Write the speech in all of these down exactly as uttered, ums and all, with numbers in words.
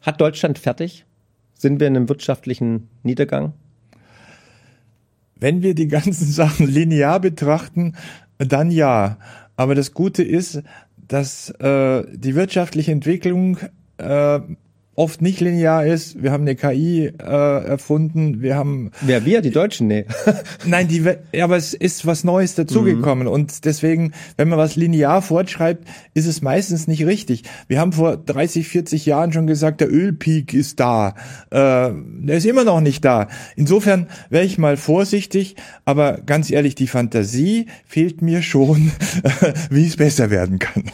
Hat Deutschland fertig? Sind wir in einem wirtschaftlichen Niedergang? Wenn wir die ganzen Sachen linear betrachten, dann ja. Aber das Gute ist, dass äh, die wirtschaftliche Entwicklung äh, oft nicht linear ist. Wir haben eine K I äh, erfunden. Wir haben Wer wir? Die Deutschen? Nee. Nein, die, ja, aber es ist was Neues dazugekommen. Mhm. Und deswegen, wenn man was linear fortschreibt, ist es meistens nicht richtig. Wir haben vor dreißig, vierzig Jahren schon gesagt, der Ölpeak ist da. Äh, der ist immer noch nicht da. Insofern wäre ich mal vorsichtig. Aber ganz ehrlich, die Fantasie fehlt mir schon, wie es besser werden kann.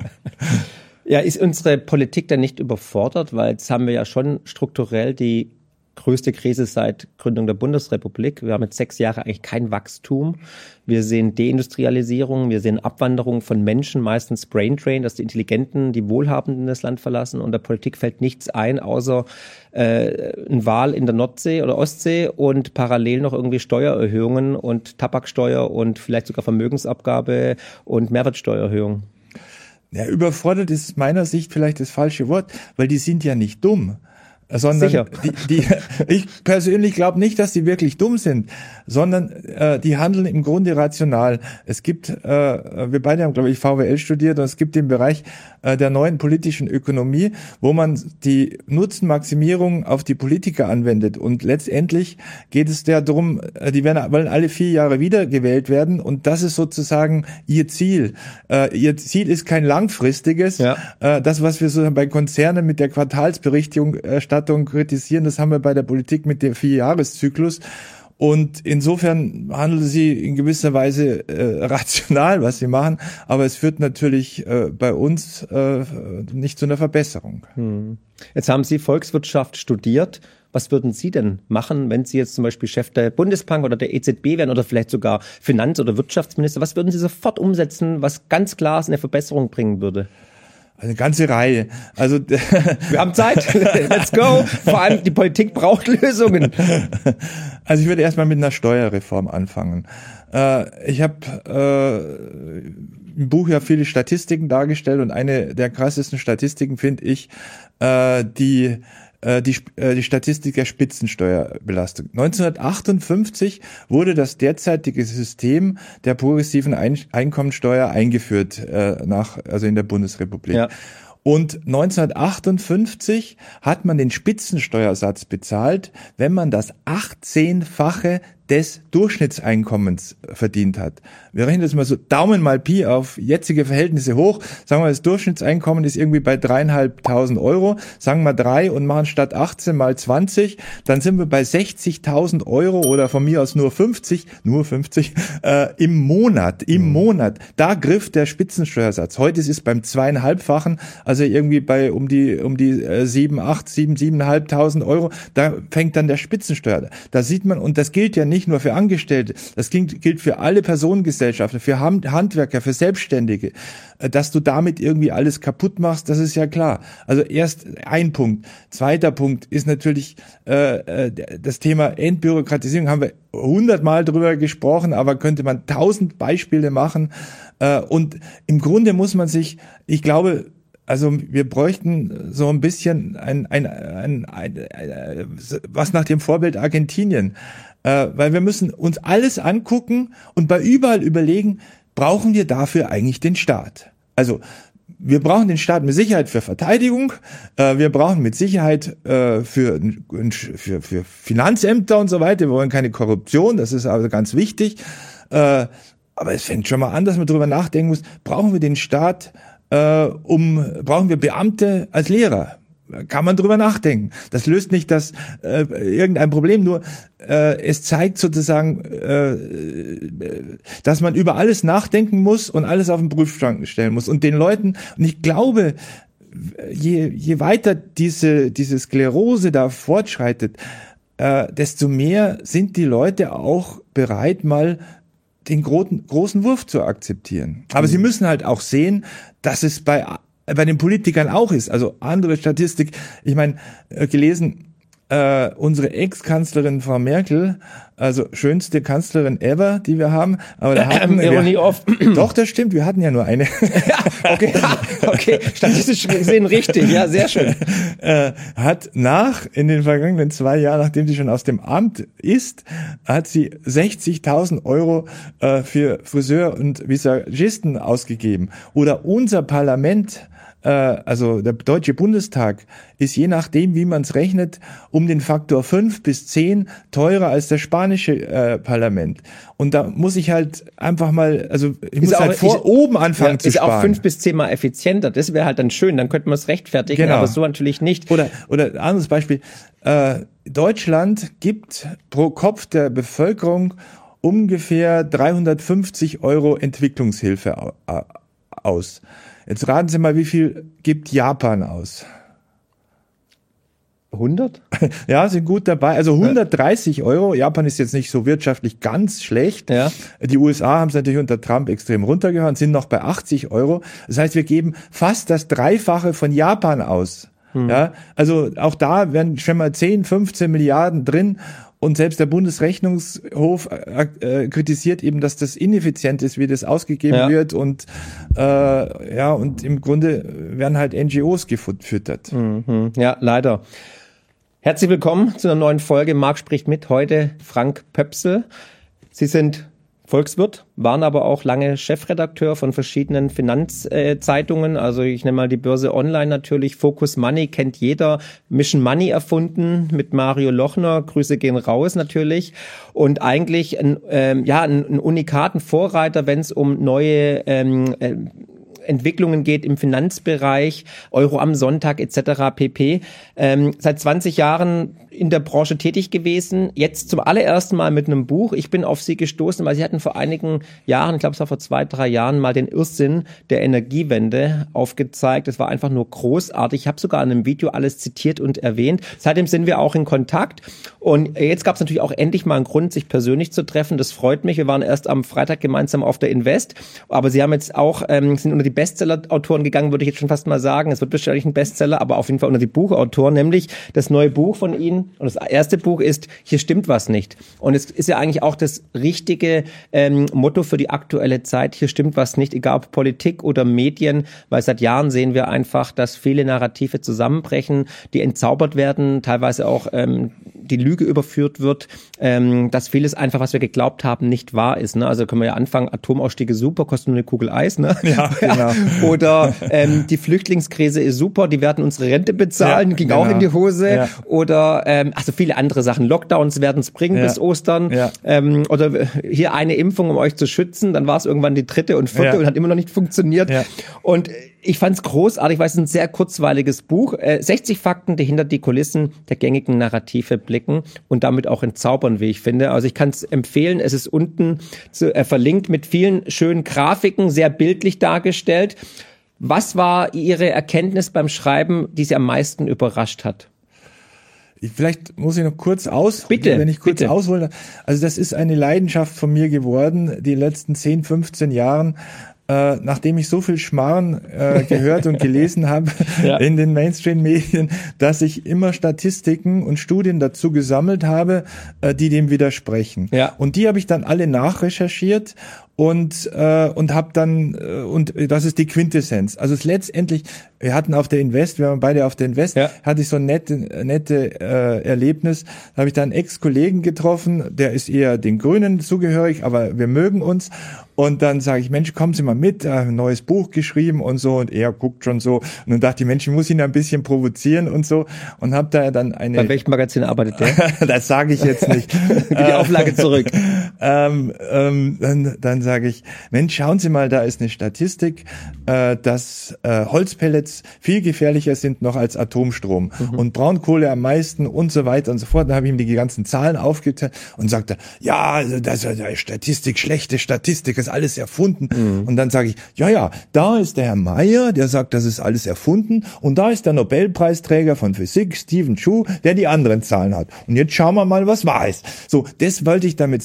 Ja, ist unsere Politik dann nicht überfordert? Weil jetzt haben wir ja schon strukturell die größte Krise seit Gründung der Bundesrepublik. Wir haben jetzt sechs Jahre eigentlich kein Wachstum. Wir sehen Deindustrialisierung, wir sehen Abwanderung von Menschen, meistens Braindrain, dass die Intelligenten, die Wohlhabenden das Land verlassen und der Politik fällt nichts ein, außer äh, ein Wal in der Nordsee oder Ostsee und parallel noch irgendwie Steuererhöhungen und Tabaksteuer und vielleicht sogar Vermögensabgabe und Mehrwertsteuererhöhung. Ja, überfordert ist aus meiner Sicht vielleicht das falsche Wort, weil die sind ja nicht dumm. Sondern Sicher. die, die, ich persönlich glaube nicht, dass die wirklich dumm sind, sondern äh, die handeln im Grunde rational. Es gibt, äh, wir beide haben, glaube ich, V W L studiert und es gibt den Bereich äh, der neuen politischen Ökonomie, wo man die Nutzenmaximierung auf die Politiker anwendet. Und letztendlich geht es ja darum, äh, die werden, wollen alle vier Jahre wiedergewählt werden und das ist sozusagen ihr Ziel. Äh, ihr Ziel ist kein langfristiges. Ja. Äh, das, was wir so bei Konzernen mit der Quartalsberichtigung äh, kritisieren, das haben wir bei der Politik mit dem Vierjahreszyklus. Und insofern handeln sie in gewisser Weise äh, rational, was sie machen, aber es führt natürlich äh, bei uns äh, nicht zu einer Verbesserung. Hm. Jetzt haben Sie Volkswirtschaft studiert. Was würden Sie denn machen, wenn Sie jetzt zum Beispiel Chef der Bundesbank oder der E Z B wären oder vielleicht sogar Finanz- oder Wirtschaftsminister? Was würden Sie sofort umsetzen, was ganz klar eine Verbesserung bringen würde? Eine ganze Reihe. Also wir haben Zeit. Let's go. Vor allem die Politik braucht Lösungen. Also ich würde erstmal mit einer Steuerreform anfangen. Ich habe im Buch ja viele Statistiken dargestellt und eine der krassesten Statistiken finde ich die Die, die Statistik der Spitzensteuerbelastung. neunzehnhundertachtundfünfzig wurde das derzeitige System der progressiven Einkommensteuer eingeführt, äh, nach, also in der Bundesrepublik. Ja. Und neunzehnhundertachtundfünfzig hat man den Spitzensteuersatz bezahlt, wenn man das achtzehnfache des Durchschnittseinkommens verdient hat. Wir rechnen das mal so Daumen mal Pi auf jetzige Verhältnisse hoch. Sagen wir, das Durchschnittseinkommen ist irgendwie bei dreieinhalbtausend Euro. Sagen wir drei und machen statt achtzehn mal zwanzig. Dann sind wir bei sechzigtausend Euro oder von mir aus nur fünfzig, nur fünfzig, äh, im Monat, im mhm. Monat. Da griff der Spitzensteuersatz. Heute ist es beim zweieinhalbfachen, also irgendwie bei um die, um die äh, sieben, acht, sieben, siebeneinhalbtausend Euro. Da fängt dann der Spitzensteuer. Da sieht man, und das gilt ja nicht nur für Angestellte, das gilt für alle Personengesellschaften, für Handwerker, für Selbstständige, dass du damit irgendwie alles kaputt machst, das ist ja klar. Also erst ein Punkt. Zweiter Punkt ist natürlich äh, das Thema Entbürokratisierung, haben wir hundertmal drüber gesprochen, aber könnte man tausend Beispiele machen. Äh, und im Grunde muss man sich, ich glaube, also wir bräuchten so ein bisschen ein, ein, ein, ein, ein was nach dem Vorbild Argentinien. Äh, weil wir müssen uns alles angucken und bei überall überlegen, brauchen wir dafür eigentlich den Staat? Also wir brauchen den Staat mit Sicherheit für Verteidigung, äh, wir brauchen mit Sicherheit äh, für, für, für Finanzämter und so weiter, wir wollen keine Korruption, das ist also ganz wichtig. Äh, aber es fängt schon mal an, dass man drüber nachdenken muss, brauchen wir den Staat, äh, um brauchen wir Beamte als Lehrer? Kann man drüber nachdenken. Das löst nicht das äh, irgendein Problem, nur äh, es zeigt sozusagen, äh, dass man über alles nachdenken muss und alles auf den Prüfstand stellen muss. Und den Leuten, und ich glaube, je, je weiter diese, diese Sklerose da fortschreitet, äh, desto mehr sind die Leute auch bereit, mal den großen, großen Wurf zu akzeptieren. Aber mhm. sie müssen halt auch sehen, dass es bei bei den Politikern auch ist. Also andere Statistik, ich meine, gelesen, äh, unsere Ex-Kanzlerin Frau Merkel, also schönste Kanzlerin ever, die wir haben. Aber da hatten ähm, Ironie wir, oft. Doch, das stimmt, wir hatten ja nur eine. Ja, okay, okay, statistisch gesehen richtig, ja, sehr schön. Äh, hat nach, in den vergangenen zwei Jahren, nachdem sie schon aus dem Amt ist, hat sie sechzigtausend Euro äh, für Friseur und Visagisten ausgegeben. Oder unser Parlament, also der Deutsche Bundestag, ist je nachdem, wie man es rechnet, um den Faktor fünf bis zehn teurer als das spanische äh, Parlament. Und da muss ich halt einfach mal, also ich ist muss auch, halt vor ich, oben anfangen ja, zu ist sparen. Ist auch fünf bis zehn Mal effizienter. Das wäre halt dann schön, dann könnte man es rechtfertigen, genau. aber so natürlich nicht. Oder, oder anderes Beispiel, äh, Deutschland gibt pro Kopf der Bevölkerung ungefähr dreihundertfünfzig Euro Entwicklungshilfe aus. Jetzt raten Sie mal, wie viel gibt Japan aus? hundert? Ja, sind gut dabei. Also hundertdreißig Euro. Japan ist jetzt nicht so wirtschaftlich ganz schlecht. Ja. Die U S A haben es natürlich unter Trump extrem runtergehauen, sind noch bei achtzig Euro. Das heißt, wir geben fast das Dreifache von Japan aus. Hm. Ja, also auch da wären schon mal zehn, fünfzehn Milliarden drin. Und selbst der Bundesrechnungshof äh, äh, kritisiert eben, dass das ineffizient ist, wie das ausgegeben ja. wird. Und äh, ja, und im Grunde werden halt N G Os gefüttert. Mhm. Ja, leider. Herzlich willkommen zu einer neuen Folge Marc spricht mit. Heute Frank Pöpsel. Sie sind Volkswirt, waren aber auch lange Chefredakteur von verschiedenen Finanzzeitungen. Also ich nenne mal die Börse Online natürlich. Focus Money kennt jeder. Mission Money erfunden mit Mario Lochner. Grüße gehen raus natürlich. Und eigentlich ein, ähm, ja, ein, ein unikaten Vorreiter, wenn es um neue ähm, äh, Entwicklungen geht im Finanzbereich, Euro am Sonntag et cetera pp. Ähm, seit zwanzig Jahren in der Branche tätig gewesen, jetzt zum allerersten Mal mit einem Buch. Ich bin auf Sie gestoßen, weil Sie hatten vor einigen Jahren, ich glaube es war vor zwei, drei Jahren, mal den Irrsinn der Energiewende aufgezeigt. Das war einfach nur großartig. Ich habe sogar in einem Video alles zitiert und erwähnt. Seitdem sind wir auch in Kontakt. Und jetzt gab es natürlich auch endlich mal einen Grund, sich persönlich zu treffen. Das freut mich. Wir waren erst am Freitag gemeinsam auf der Invest. Aber Sie haben jetzt auch, ähm, sind unter die Bestseller-Autoren gegangen, würde ich jetzt schon fast mal sagen. Es wird bestimmt ein Bestseller, aber auf jeden Fall unter die Buchautoren, nämlich das neue Buch von Ihnen. Und das erste Buch ist, hier stimmt was nicht. Und es ist ja eigentlich auch das richtige ähm, Motto für die aktuelle Zeit. Hier stimmt was nicht, egal ob Politik oder Medien, weil seit Jahren sehen wir einfach, dass viele Narrative zusammenbrechen, die entzaubert werden, teilweise auch ähm, die Lüge überführt wird, ähm, dass vieles einfach, was wir geglaubt haben, nicht wahr ist. Ne? Also können wir ja anfangen, Atomausstiege super, kostet nur eine Kugel Eis. Ne? Ja, genau. Oder ähm, die Flüchtlingskrise ist super, die werden unsere Rente bezahlen, ja, ging genau. auch in die Hose. Ja. Oder ähm, also viele andere Sachen. Lockdowns werden es bringen ja. bis Ostern. Ja. Ähm, oder hier eine Impfung, um euch zu schützen. Dann war es irgendwann die dritte und vierte ja. und hat immer noch nicht funktioniert. Ja. Und ich fand es großartig, weil es ein sehr kurzweiliges Buch. Äh, sechzig Fakten, die hinter die Kulissen der gängigen Narrative blicken und damit auch entzaubern, wie ich finde. Also ich kann es empfehlen. Es ist unten zu, äh, verlinkt mit vielen schönen Grafiken, sehr bildlich dargestellt. Was war Ihre Erkenntnis beim Schreiben, die Sie am meisten überrascht hat? Vielleicht muss ich noch kurz aus, bitte, wenn ich kurz bitte. ausholen. Also das ist eine Leidenschaft von mir geworden, die letzten zehn, fünfzehn Jahren. Äh, nachdem ich so viel Schmarrn äh, gehört und gelesen habe ja. in den Mainstream-Medien, dass ich immer Statistiken und Studien dazu gesammelt habe, äh, die dem widersprechen. Ja. Und die habe ich dann alle nachrecherchiert und äh, und habe dann äh, und das ist die Quintessenz. Also es letztendlich, wir hatten auf der Invest, wir waren beide auf der Invest, ja. hatte ich so ein nette nette äh, Erlebnis. Da habe ich dann einen Ex-Kollegen getroffen, der ist eher den Grünen zugehörig, aber wir mögen uns. Und dann sage ich, Mensch, kommen Sie mal mit, ein neues Buch geschrieben und so. Und er guckt schon so. Und dann dachte ich, Mensch, ich muss ihn ein bisschen provozieren und so. Und habe da dann eine... Bei welchem Magazin arbeitet der? Das sage ich jetzt nicht. Geht die Auflage zurück. ähm, ähm, dann dann sage ich, Mensch, schauen Sie mal, da ist eine Statistik, äh, dass äh, Holzpellets viel gefährlicher sind noch als Atomstrom. Mhm. Und Braunkohle am meisten und so weiter und so fort. Dann habe ich ihm die ganzen Zahlen aufgeteilt und sagte, ja, das ist ja Statistik, schlechte Statistik, ist alles erfunden. Mhm. Und dann sage ich, ja, ja, da ist der Herr Mayer, der sagt, das ist alles erfunden. Und da ist der Nobelpreisträger von Physik, Stephen Chu, der die anderen Zahlen hat. Und jetzt schauen wir mal, was wahr ist. So, das wollte ich damit sagen.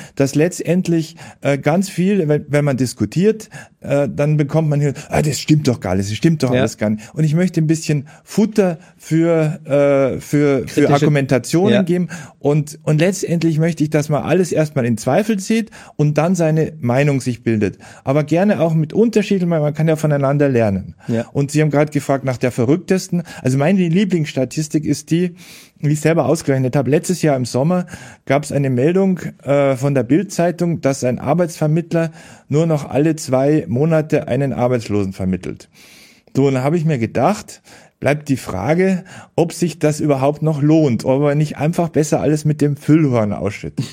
dass letztendlich äh, ganz viel, wenn, wenn man diskutiert, äh, dann bekommt man hier, ah, das stimmt doch gar nicht, das stimmt doch ja. alles gar nicht. Und ich möchte ein bisschen Futter für äh, für für Argumentationen ja. geben und und letztendlich möchte ich, dass man alles erstmal in Zweifel zieht und dann seine Meinung sich bildet. Aber gerne auch mit Unterschieden, weil man kann ja voneinander lernen. Ja. Und Sie haben gerade gefragt nach der verrücktesten. Also meine Lieblingsstatistik ist die, wie ich selber ausgerechnet habe. Letztes Jahr im Sommer gab es eine Meldung äh, von der Bild-Zeitung, dass ein Arbeitsvermittler nur noch alle zwei Monate einen Arbeitslosen vermittelt. So, und dann habe ich mir gedacht, bleibt die Frage, ob sich das überhaupt noch lohnt, ob man nicht einfach besser alles mit dem Füllhorn ausschüttet.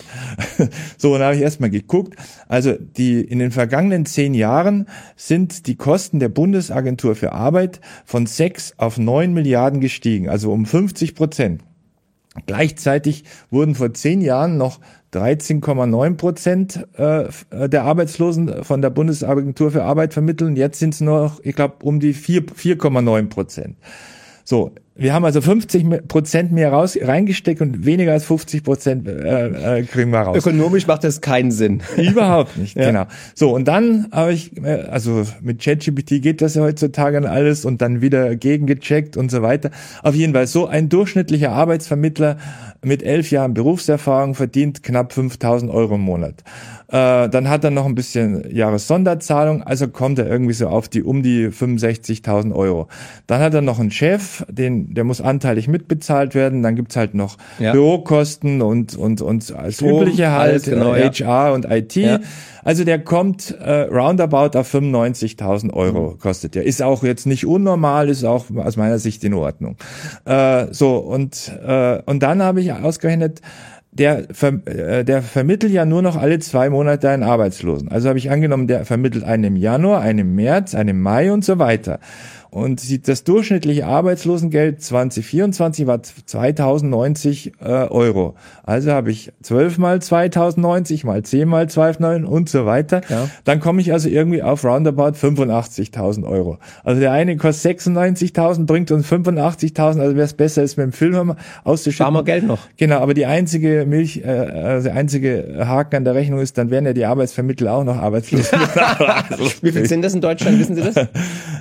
So, und dann habe ich erstmal geguckt. Also die in den vergangenen zehn Jahren sind die Kosten der Bundesagentur für Arbeit von sechs auf neun Milliarden gestiegen, also um fünfzig Prozent. Gleichzeitig wurden vor zehn Jahren noch dreizehn Komma neun Prozent äh, der Arbeitslosen von der Bundesagentur für Arbeit vermitteln. Jetzt sind es nur noch, ich glaube, um die vier Komma neun Prozent. So, wir haben also fünfzig Prozent mehr raus, reingesteckt und weniger als fünfzig Prozent äh, äh, kriegen wir raus. Ökonomisch macht das keinen Sinn. Überhaupt nicht, ja. Genau. So, und dann habe ich, also mit ChatGPT geht das ja heutzutage an alles und dann wieder gegengecheckt und so weiter. Auf jeden Fall, so ein durchschnittlicher Arbeitsvermittler mit elf Jahren Berufserfahrung verdient knapp fünftausend Euro im Monat. Äh, dann hat er noch ein bisschen Jahressonderzahlung, also kommt er irgendwie so auf die um die fünfundsechzigtausend Euro. Dann hat er noch einen Chef, den der muss anteilig mitbezahlt werden. Dann gibt's halt noch ja. Bürokosten und und und als Strom, übliche halt genau, äh, H R ja. und I T. Ja. Also der kommt äh, roundabout auf fünfundneunzigtausend Euro, mhm. kostet der. Ist auch jetzt nicht unnormal, ist auch aus meiner Sicht in Ordnung. Äh, so und äh, und dann habe ich ausgerechnet, der äh, der vermittelt ja nur noch alle zwei Monate einen Arbeitslosen. Also habe ich angenommen, der vermittelt einen im Januar, einen im März, einen im Mai und so weiter. Und das durchschnittliche Arbeitslosengeld zwanzig vierundzwanzig war zweitausendneunzig äh, Euro. Also habe ich zwölf mal zweitausendneunzig mal zehn mal zweitausendneun und so weiter. Ja. Dann komme ich also irgendwie auf roundabout fünfundachtzigtausend Euro. Also der eine kostet sechsundneunzigtausend, bringt uns fünfundachtzigtausend. Also wäre es besser, ist mit dem Füllhorn auszuschütten. Sparen wir Geld noch. Genau, aber die einzige Milch, äh, also der einzige Haken an der Rechnung ist, dann wären ja die Arbeitsvermittler auch noch arbeitslos. Wie viel sind das in Deutschland? Wissen Sie das?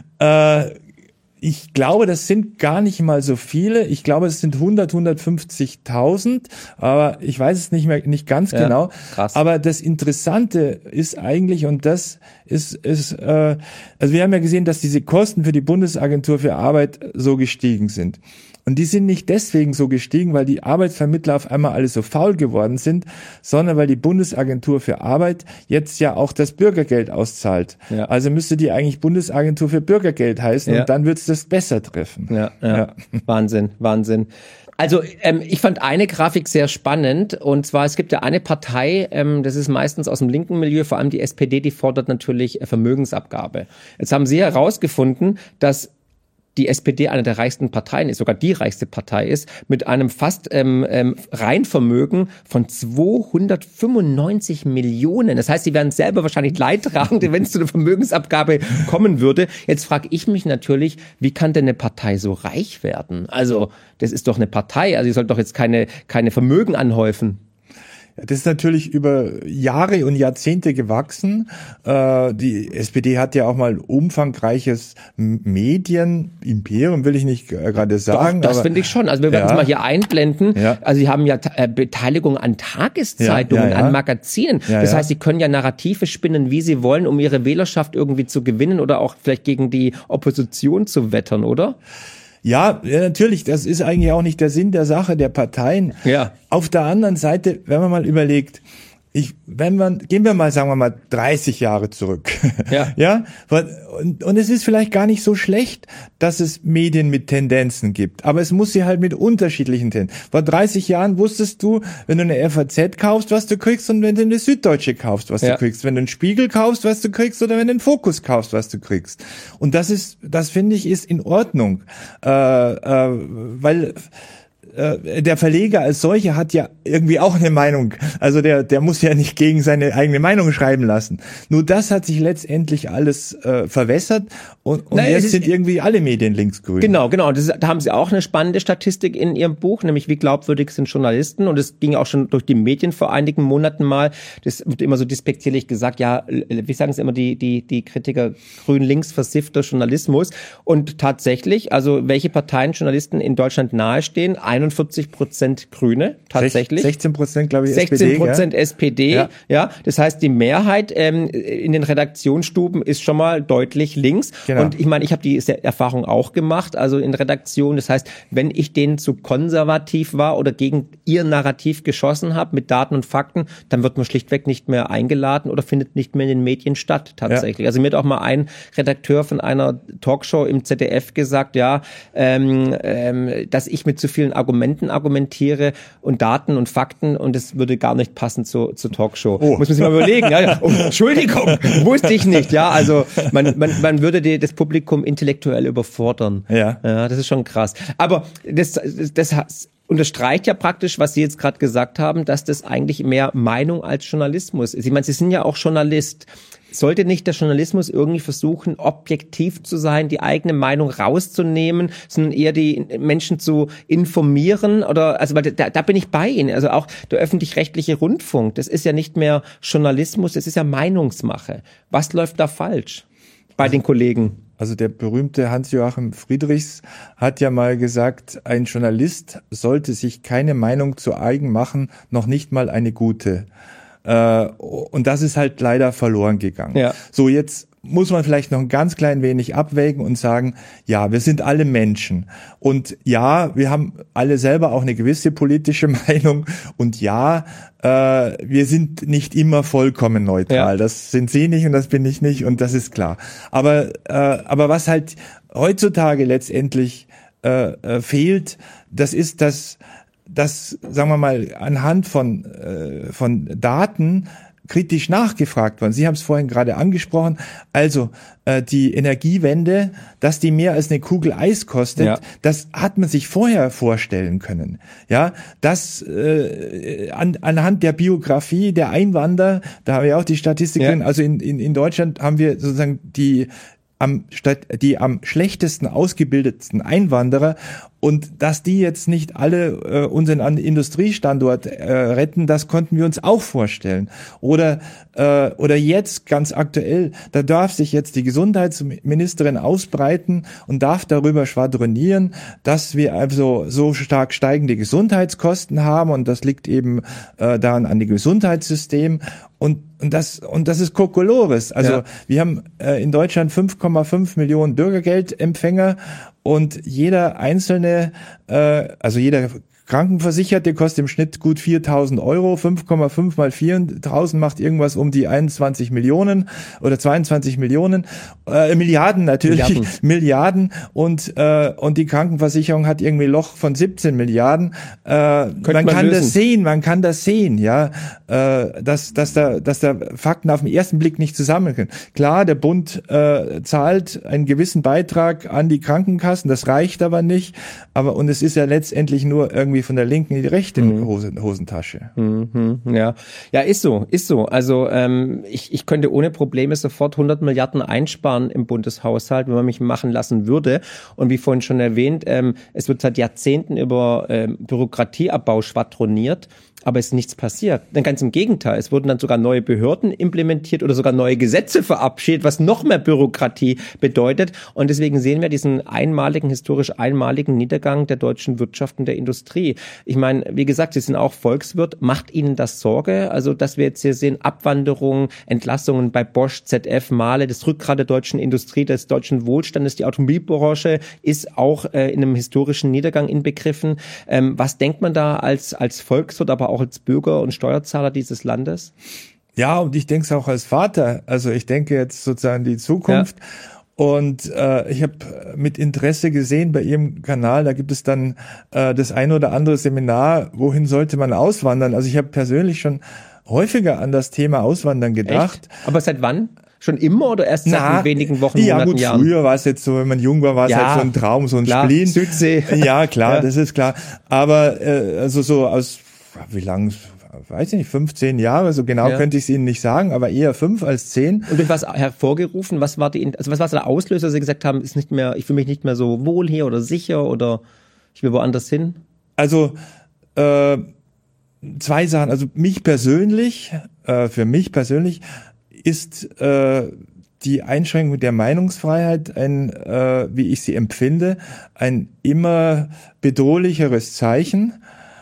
äh, Ich glaube, das sind gar nicht mal so viele. Ich glaube, es sind hundert, hundertfünfzigtausend, aber ich weiß es nicht mehr, nicht ganz ja, genau. Krass. Aber das Interessante ist eigentlich, und das ist, ist, äh, also wir haben ja gesehen, dass diese Kosten für die Bundesagentur für Arbeit so gestiegen sind. Und die sind nicht deswegen so gestiegen, weil die Arbeitsvermittler auf einmal alle so faul geworden sind, sondern weil die Bundesagentur für Arbeit jetzt ja auch das Bürgergeld auszahlt. Ja. Also müsste die eigentlich Bundesagentur für Bürgergeld heißen ja. und dann wird's das besser treffen. Ja, ja. ja. Wahnsinn, Wahnsinn. Also ähm, ich fand eine Grafik sehr spannend, und zwar, es gibt ja eine Partei, ähm, das ist meistens aus dem linken Milieu, vor allem die S P D, die fordert natürlich Vermögensabgabe. Jetzt haben sie herausgefunden, dass die S P D eine der reichsten Parteien ist, sogar die reichste Partei ist, mit einem fast ähm, ähm, Reinvermögen von zweihundertfünfundneunzig Millionen. Das heißt, sie werden selber wahrscheinlich Leidtragende, wenn es zu einer Vermögensabgabe kommen würde. Jetzt frage ich mich natürlich, wie kann denn eine Partei so reich werden? Also, das ist doch eine Partei, also sie soll doch jetzt keine keine Vermögen anhäufen. Das ist natürlich über Jahre und Jahrzehnte gewachsen. Äh, die S P D hat ja auch mal umfangreiches Medienimperium, will ich nicht gerade sagen. Doch, das finde ich schon. Also wir werden es ja. mal hier einblenden. Ja. Also sie haben ja äh, Beteiligung an Tageszeitungen, ja, ja, ja. an Magazinen. Ja, das ja. heißt, sie können ja Narrative spinnen, wie sie wollen, um ihre Wählerschaft irgendwie zu gewinnen oder auch vielleicht gegen die Opposition zu wettern, oder? Ja, natürlich, das ist eigentlich auch nicht der Sinn der Sache der Parteien. Ja. Auf der anderen Seite, wenn man mal überlegt, ich, wenn man, gehen wir mal, sagen wir mal, dreißig Jahre zurück. Ja. Ja. Und, und es ist vielleicht gar nicht so schlecht, dass es Medien mit Tendenzen gibt. Aber es muss sie halt mit unterschiedlichen Tendenzen. Vor dreißig Jahren wusstest du, wenn du eine F A Z kaufst, was du kriegst, und wenn du eine Süddeutsche kaufst, was ja. du kriegst. Wenn du einen Spiegel kaufst, was du kriegst, oder wenn du einen Fokus kaufst, was du kriegst. Und das ist, das finde ich, ist in Ordnung. Äh, äh, weil, äh, der Verleger als solcher hat ja irgendwie auch eine Meinung. Also der der muss ja nicht gegen seine eigene Meinung schreiben lassen. Nur das hat sich letztendlich alles äh, verwässert und, und Nein, jetzt sind irgendwie alle Medien linksgrün. Genau, genau. Das ist, da haben Sie auch eine spannende Statistik in Ihrem Buch, nämlich wie glaubwürdig sind Journalisten. Und es ging auch schon durch die Medien vor einigen Monaten mal. Das wird immer so despektierlich gesagt, ja, wie sagen es immer die die die Kritiker, grün-links versiffter Journalismus. Und tatsächlich, also welche Parteien Journalisten in Deutschland nahestehen? einundvierzig Prozent Grüne, tatsächlich. sechzehn Prozent, glaube ich, sechzehn Prozent S P D. S P D, ja. Ja. ja. Das heißt, die Mehrheit ähm, in den Redaktionsstuben ist schon mal deutlich links. Genau. Und ich meine, ich habe die Erfahrung auch gemacht, also in Redaktion. Das heißt, wenn ich denen zu konservativ war oder gegen ihr Narrativ geschossen habe mit Daten und Fakten, dann wird man schlichtweg nicht mehr eingeladen oder findet nicht mehr in den Medien statt, tatsächlich. Ja. Also mir hat auch mal ein Redakteur von einer Talkshow im Z D F gesagt, ja, ähm, ähm, dass ich mit zu vielen Argumenten argumentiere und Daten und Fakten und es würde gar nicht passen zur, zur Talkshow. Oh. Muss man sich mal überlegen. Ja, ja. Oh, Entschuldigung, wusste ich nicht. Ja, also man, man, man würde die, das Publikum intellektuell überfordern. Ja. Ja, das ist schon krass. Aber das, das, das unterstreicht ja praktisch, was Sie jetzt gerade gesagt haben, dass das eigentlich mehr Meinung als Journalismus ist. Ich meine, Sie sind ja auch Journalist. Sollte nicht der Journalismus irgendwie versuchen, objektiv zu sein, die eigene Meinung rauszunehmen, sondern eher die Menschen zu informieren? Oder also weil da, da bin ich bei Ihnen. Also auch der öffentlich-rechtliche Rundfunk, das ist ja nicht mehr Journalismus, das ist ja Meinungsmache. Was läuft da falsch bei den Kollegen? Also der berühmte Hans-Joachim Friedrichs hat ja mal gesagt, ein Journalist sollte sich keine Meinung zu eigen machen, noch nicht mal eine gute. Und das ist halt leider verloren gegangen. Ja. So, jetzt muss man vielleicht noch ein ganz klein wenig abwägen und sagen, ja, wir sind alle Menschen. Und ja, wir haben alle selber auch eine gewisse politische Meinung. Und ja, äh, wir sind nicht immer vollkommen neutral. Ja. Das sind Sie nicht und das bin ich nicht und das ist klar. Aber, äh, aber was halt heutzutage letztendlich äh, äh, fehlt, das ist das, dass, sagen wir mal, anhand von äh, von Daten kritisch nachgefragt worden. Sie haben es vorhin gerade angesprochen. Also äh, die Energiewende, dass die mehr als eine Kugel Eis kostet, ja. Das hat man sich vorher vorstellen können. Ja, das äh, an, anhand der Biografie der Einwanderer, da haben wir auch die Statistik drin. Ja. Also in, in in Deutschland haben wir sozusagen die am die am schlechtesten ausgebildetsten Einwanderer. Und dass die jetzt nicht alle äh, unseren Industriestandort äh, retten, das konnten wir uns auch vorstellen. Oder äh, oder jetzt ganz aktuell, da darf sich jetzt die Gesundheitsministerin ausbreiten und darf darüber schwadronieren, dass wir also so stark steigende Gesundheitskosten haben und das liegt eben äh, daran an dem Gesundheitssystem. Und, und das und das ist Kokolores. Also ja. Wir haben äh, in Deutschland fünf Komma fünf Millionen Bürgergeldempfänger und jeder einzelne, äh, also jeder Krankenversicherte kostet im Schnitt gut viertausend Euro. fünf Komma fünf mal viertausend macht irgendwas um die einundzwanzig Millionen oder zweiundzwanzig Millionen, äh, Milliarden natürlich, Milliarden. Milliarden und äh, und die Krankenversicherung hat irgendwie Loch von siebzehn Milliarden. Äh, man, man kann lösen. das sehen, man kann das sehen, ja, äh, dass dass da dass da Fakten auf den ersten Blick nicht zusammenkommen. Klar, der Bund äh, zahlt einen gewissen Beitrag an die Krankenkassen, das reicht aber nicht. Aber und es ist ja letztendlich nur irgendwie von der linken in die rechte mhm. Hosen, Hosentasche. Mhm, ja, ja, ist so, ist so. Also ähm, ich, ich könnte ohne Probleme sofort hundert Milliarden einsparen im Bundeshaushalt, wenn man mich machen lassen würde. Und wie vorhin schon erwähnt, ähm, es wird seit Jahrzehnten über ähm, Bürokratieabbau schwadroniert. Aber es ist nichts passiert. Denn ganz im Gegenteil, es wurden dann sogar neue Behörden implementiert oder sogar neue Gesetze verabschiedet, was noch mehr Bürokratie bedeutet. Und deswegen sehen wir diesen einmaligen, historisch einmaligen Niedergang der deutschen Wirtschaft und der Industrie. Ich meine, wie gesagt, Sie sind auch Volkswirt. Macht Ihnen das Sorge? Also, dass wir jetzt hier sehen, Abwanderungen, Entlassungen bei Bosch, Z F, Mahle, das Rückgrat der deutschen Industrie, des deutschen Wohlstandes, die Automobilbranche ist auch äh, in einem historischen Niedergang inbegriffen. Ähm, was denkt man da als, als Volkswirt, aber auch als Bürger und Steuerzahler dieses Landes? Ja, und ich denke es auch als Vater. Also ich denke jetzt sozusagen die Zukunft. Ja. Und äh, ich habe mit Interesse gesehen bei Ihrem Kanal, da gibt es dann äh, das ein oder andere Seminar, wohin sollte man auswandern. Also ich habe persönlich schon häufiger an das Thema Auswandern gedacht. Echt? Aber seit wann? Schon immer oder erst seit Na, wenigen Wochen, ja, Monaten, gut, Jahren? Früher war es jetzt so, wenn man jung war, war es Ja, halt so ein Traum, so ein klar, Spleen. Südsee. Ja, klar, Ja. das ist klar. Aber äh, also so aus, wie lang, weiß ich nicht, fünfzehn Jahre, so genau Ja. könnte ich es Ihnen nicht sagen, aber eher fünf als zehn. Und durch was hervorgerufen? Was war die, also was war der Auslöser, dass Sie gesagt haben, ist nicht mehr, ich fühle mich nicht mehr so wohl hier oder sicher oder ich will woanders hin? Also äh, zwei Sachen. Also mich persönlich, äh, für mich persönlich ist äh, die Einschränkung der Meinungsfreiheit ein, äh, wie ich sie empfinde, ein immer bedrohlicheres Zeichen.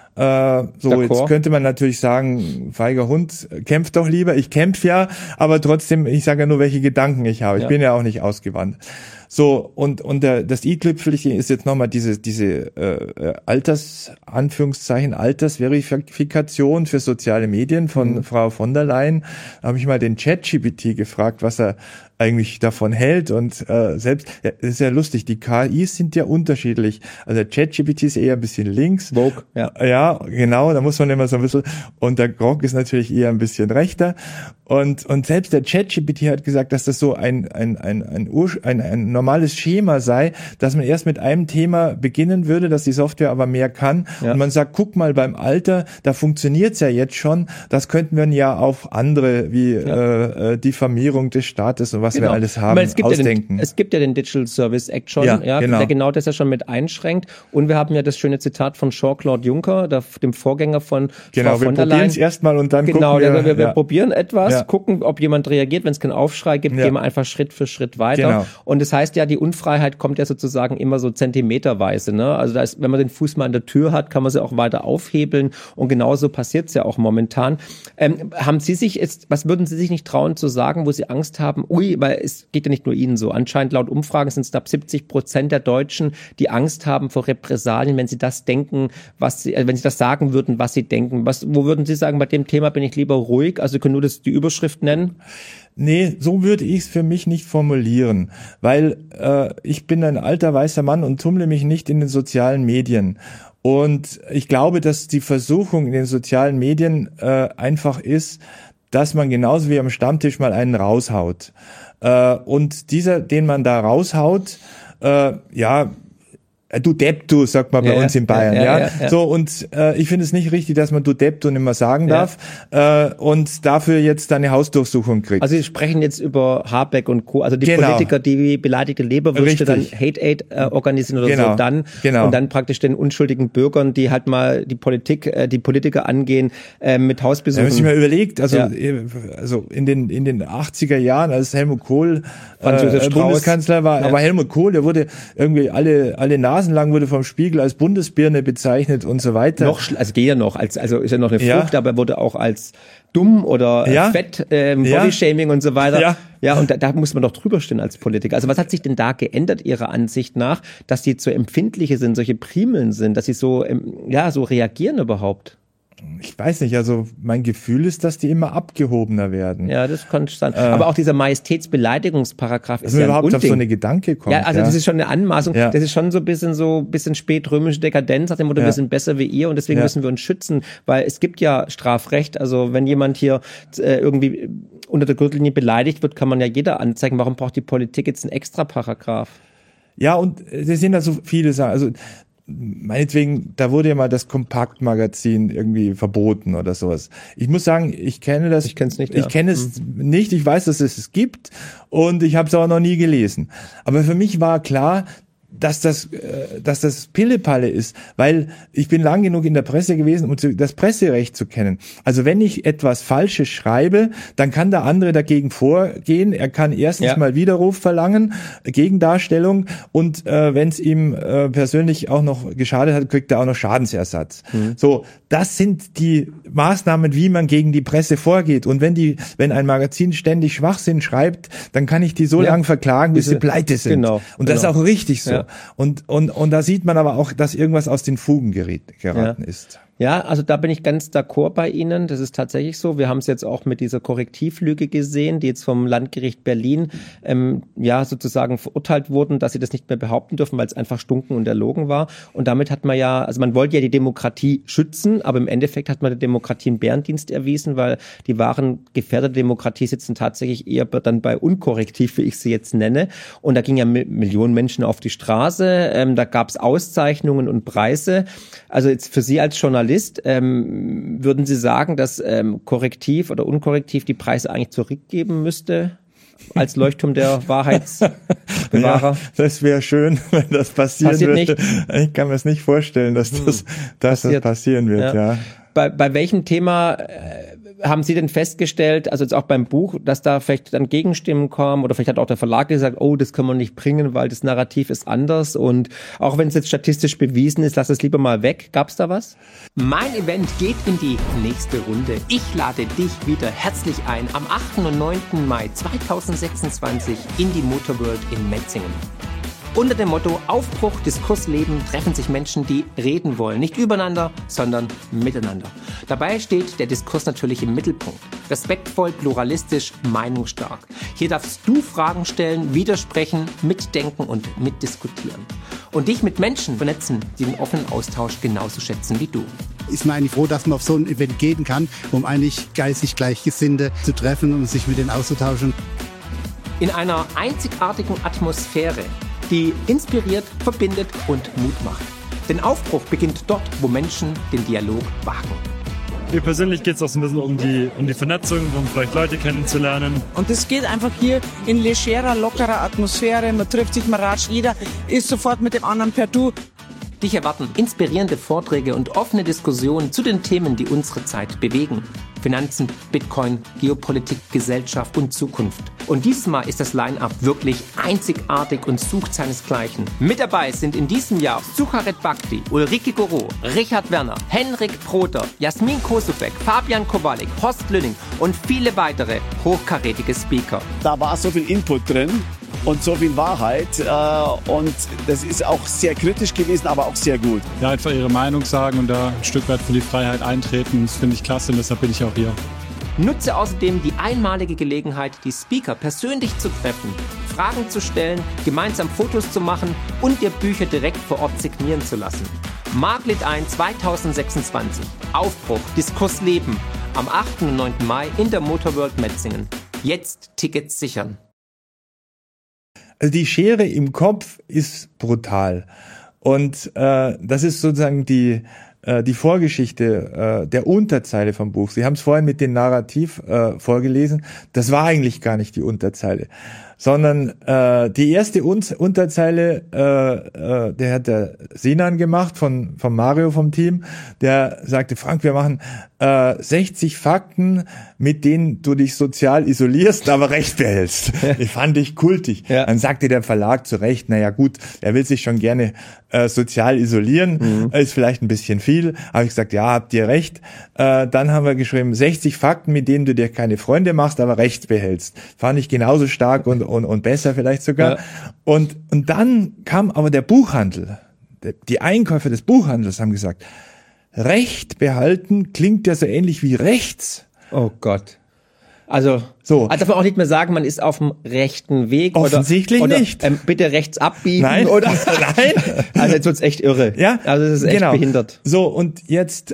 Äh, so, D'accord. jetzt könnte man natürlich sagen, feiger Hund, kämpft doch lieber. Ich kämpfe ja, aber trotzdem, ich sage ja nur, welche Gedanken ich habe. Ich Ja. bin ja auch nicht ausgewandert. So, und und der, das i-Tüpfelchen ist jetzt nochmal diese diese äh, Alters, Anführungszeichen, Altersverifikation für soziale Medien von Mhm. Frau von der Leyen. Da habe ich mal den ChatGPT gefragt, was er eigentlich davon hält. Und äh, selbst, ja, das ist ja lustig, die K Is sind ja unterschiedlich. Also der ChatGPT ist eher ein bisschen links. Vogue, ja. Ja, genau, da muss man immer so ein bisschen, und der Grok ist natürlich eher ein bisschen rechter. Und und selbst der ChatGPT hat gesagt, dass das so ein ein ein ein, Ur, ein ein normales Schema sei, dass man erst mit einem Thema beginnen würde, dass die Software aber mehr kann. Ja. Und man sagt, guck mal, beim Alter, da funktioniert's ja jetzt schon. Das könnten wir ja auf andere wie Ja. äh, Diffamierung des Staates und was Genau. wir alles haben, Weil es gibt ausdenken. Ja den, es gibt ja den Digital Service Act schon, Ja, ja, genau. der genau das ja schon mit einschränkt. Und wir haben ja das schöne Zitat von Jean-Claude Juncker, der, dem Vorgänger von Genau, Frau wir von der probieren Leyen. es erstmal und dann Genau, gucken wir. wir, wir, wir ja. probieren etwas, Ja. gucken, ob jemand reagiert. Wenn es keinen Aufschrei gibt, Ja. gehen wir einfach Schritt für Schritt weiter. Genau. Und das heißt ja, die Unfreiheit kommt ja sozusagen immer so zentimeterweise. Ne? Also da ist, wenn man den Fuß mal an der Tür hat, kann man sie auch weiter aufhebeln. Und genauso passiert es ja auch momentan. Ähm, haben Sie sich jetzt, was würden Sie sich nicht trauen zu sagen, wo Sie Angst haben? Ui, weil es geht ja nicht nur Ihnen so. Anscheinend laut Umfragen sind es knapp siebzig Prozent der Deutschen, die Angst haben vor Repressalien, wenn sie das denken, was sie, also wenn sie das sagen würden, was sie denken. Was, wo würden Sie sagen, bei dem Thema bin ich lieber ruhig? Also Sie können nur das, die Überschrift nennen. Nee, so würde ich es für mich nicht formulieren, weil äh, ich bin ein alter weißer Mann und tummle mich nicht in den sozialen Medien. Und ich glaube, dass die Versuchung in den sozialen Medien äh, einfach ist, dass man genauso wie am Stammtisch mal einen raushaut. Äh, und dieser, den man da raushaut, äh, ja, du Depp, du, sagt man bei Ja, uns in ja, Bayern, ja, ja. ja, ja. So, und äh, ich finde es nicht richtig, dass man du Depp du nicht mehr sagen Ja. darf äh, und dafür jetzt eine Hausdurchsuchung kriegt. Also Sie sprechen jetzt über Habeck und Co., also die Genau. Politiker, die wie beleidigte Leberwürste dann Richtig. Hate Aid äh, organisieren oder Genau. so, dann Genau. und dann praktisch den unschuldigen Bürgern, die halt mal die Politik, äh, die Politiker angehen, äh, mit Da Hausbesuchen. habe ich mir überlegt, also, Ja. äh, also in den in den achtziger Jahren, als Helmut Kohl Franz Josef äh, Strauß. Bundeskanzler war, Ja. aber Helmut Kohl, der wurde irgendwie alle alle Nasen lang wurde vom Spiegel als Bundesbirne bezeichnet und so weiter. noch, schl- also geht ja noch, als, also ist ja noch eine Ja. Frucht, aber er wurde auch als dumm oder äh, Ja. fett, ähm, Ja. Bodyshaming und so weiter. Ja. Ja, und da, da muss man doch drüber stehen als Politiker. Also was hat sich denn da geändert Ihrer Ansicht nach, dass die so empfindliche sind, solche Primeln sind, dass sie so, ähm, ja, so reagieren überhaupt? Ich weiß nicht, also mein Gefühl ist, dass die immer abgehobener werden. Ja, das kann sein. Aber auch dieser Majestätsbeleidigungsparagraph ist Dass man ja ein überhaupt auf so Unding. eine Gedanke kommt. Ja, also das ist schon eine Anmaßung. Ja. Das ist schon so ein bisschen so ein bisschen spätrömische Dekadenz, nach dem Motto, Ja. wir sind besser wie ihr und deswegen Ja. müssen wir uns schützen, weil es gibt ja Strafrecht. Also wenn jemand hier äh, irgendwie unter der Gürtellinie beleidigt wird, kann man ja jeder anzeigen. Warum braucht die Politik jetzt einen extra Paragraph? Ja, und es sind da so viele Sachen. Also meinetwegen, da wurde ja mal das Kompaktmagazin irgendwie verboten oder sowas. Ich muss sagen, ich kenne das. Ich kenn's nicht, Ich ja. kenne es nicht. Ich weiß, dass es es gibt und ich habe es auch noch nie gelesen. Aber für mich war klar, dass das, äh, dass das Pillepalle ist, weil ich bin lang genug in der Presse gewesen, um zu, das Presserecht zu kennen. Also wenn ich etwas Falsches schreibe, dann kann der andere dagegen vorgehen. Er kann erstens Ja. mal Widerruf verlangen, Gegendarstellung und äh, wenn es ihm äh, persönlich auch noch geschadet hat, kriegt er auch noch Schadensersatz. Mhm. So, das sind die Maßnahmen, wie man gegen die Presse vorgeht. Und wenn die, wenn ein Magazin ständig Schwachsinn schreibt, dann kann ich die so Ja. lange verklagen, bis Diese- sie pleite sind. genau, Und das genau. ist auch richtig so. Ja. Und, und, und da sieht man aber auch, dass irgendwas aus den Fugen geriet, geraten Ja. ist. Ja, also da bin ich ganz d'accord bei Ihnen. Das ist tatsächlich so. Wir haben es jetzt auch mit dieser Korrektivlüge gesehen, die jetzt vom Landgericht Berlin ähm, ja sozusagen verurteilt wurden, dass sie das nicht mehr behaupten dürfen, weil es einfach stunken und erlogen war. Und damit hat man ja, also man wollte ja die Demokratie schützen, aber im Endeffekt hat man der Demokratie einen Bärendienst erwiesen, weil die wahren Gefährder der Demokratie sitzen tatsächlich eher dann bei unkorrektiv, wie ich sie jetzt nenne. Und da gingen ja Millionen Menschen auf die Straße. Ähm, da gab es Auszeichnungen und Preise. Also jetzt für Sie als Journalist Ähm, würden Sie sagen, dass ähm, korrektiv oder unkorrektiv die Preise eigentlich zurückgeben müsste als Leuchtturm der Wahrheitsbewahrer? Ja, das wäre schön, wenn das passieren Passiert würde. Nicht. Ich kann mir es nicht vorstellen, dass das, dass das passieren wird. Ja. Ja. Bei, bei welchem Thema äh, haben Sie denn festgestellt, also jetzt auch beim Buch, dass da vielleicht dann Gegenstimmen kommen oder vielleicht hat auch der Verlag gesagt, oh, das können wir nicht bringen, weil das Narrativ ist anders und auch wenn es jetzt statistisch bewiesen ist, lass es lieber mal weg. Gab es da was? Mein Event geht in die nächste Runde. Ich lade dich wieder herzlich ein am achten und neunten Mai zweitausendsechsundzwanzig in die Motorworld in Metzingen. Unter dem Motto Aufbruch, Diskurs, Leben treffen sich Menschen, die reden wollen. Nicht übereinander, sondern miteinander. Dabei steht der Diskurs natürlich im Mittelpunkt. Respektvoll, pluralistisch, meinungsstark. Hier darfst du Fragen stellen, widersprechen, mitdenken und mitdiskutieren. Und dich mit Menschen vernetzen, die den offenen Austausch genauso schätzen wie du. Ist man eigentlich froh, dass man auf so ein Event gehen kann, um eigentlich geistig Gleichgesinnte zu treffen und sich mit denen auszutauschen. In einer einzigartigen Atmosphäre, die inspiriert, verbindet und Mut macht. Denn Aufbruch beginnt dort, wo Menschen den Dialog wagen. Mir persönlich geht es auch so ein bisschen um die, um die Vernetzung, um vielleicht Leute kennenzulernen. Und es geht einfach hier in legerer, lockerer Atmosphäre. Man trifft sich, man ratscht, jeder ist sofort mit dem anderen per Du. Dich erwarten inspirierende Vorträge und offene Diskussionen zu den Themen, die unsere Zeit bewegen. Finanzen, Bitcoin, Geopolitik, Gesellschaft und Zukunft. Und dieses Mal ist das Line-Up wirklich einzigartig und sucht seinesgleichen. Mit dabei sind in diesem Jahr Sucharit Bhakti, Ulrike Goro, Richard Werner, Henrik Proter, Jasmin Kosubek, Fabian Kowalik, Horst Lünning und viele weitere hochkarätige Speaker. Da war so viel Input drin und so viel Wahrheit äh, und das ist auch sehr kritisch gewesen, aber auch sehr gut. Ja, einfach ihre Meinung sagen und da ein Stück weit für die Freiheit eintreten, das finde ich klasse und deshalb bin ich auch hier. Nutze außerdem die einmalige Gelegenheit, die Speaker persönlich zu treffen, Fragen zu stellen, gemeinsam Fotos zu machen und dir Bücher direkt vor Ort signieren zu lassen. Marklit ein zweitausendsechsundzwanzig. Aufbruch, Diskurs leben. Am achten und neunten Mai in der Motorworld Metzingen. Jetzt Tickets sichern. Also die Schere im Kopf ist brutal. Und äh, das ist sozusagen die äh, die Vorgeschichte äh, der Unterzeile vom Buch. Sie haben es vorhin mit dem Narrativ äh, vorgelesen. Das war eigentlich gar nicht die Unterzeile, sondern äh, die erste Un- Unterzeile, äh, äh, der hat der Sinan gemacht von von Mario vom Team. Der sagte, Frank, wir machen äh, sechzig Fakten, mit denen du dich sozial isolierst, aber Recht behältst. Ich fand dich kultig. Ja. Dann sagte der Verlag zu Recht, naja gut, er will sich schon gerne äh, sozial isolieren, mhm. ist vielleicht ein bisschen viel. Habe ich gesagt, ja, habt ihr recht. Äh, dann haben wir geschrieben, sechzig Fakten, mit denen du dir keine Freunde machst, aber Recht behältst. Fand ich genauso stark und und, und besser vielleicht sogar. Ja. Und und dann kam aber der Buchhandel. Die Einkäufer des Buchhandels haben gesagt, Recht behalten klingt ja so ähnlich wie rechts. Oh Gott. Also, so. Also darf man auch nicht mehr sagen, man ist auf dem rechten Weg. Offensichtlich oder, oder, nicht. Ähm, bitte rechts abbiegen. Nein, oder? Nein. Also jetzt wird's echt irre. Ja, also es ist echt genau. behindert. So, und jetzt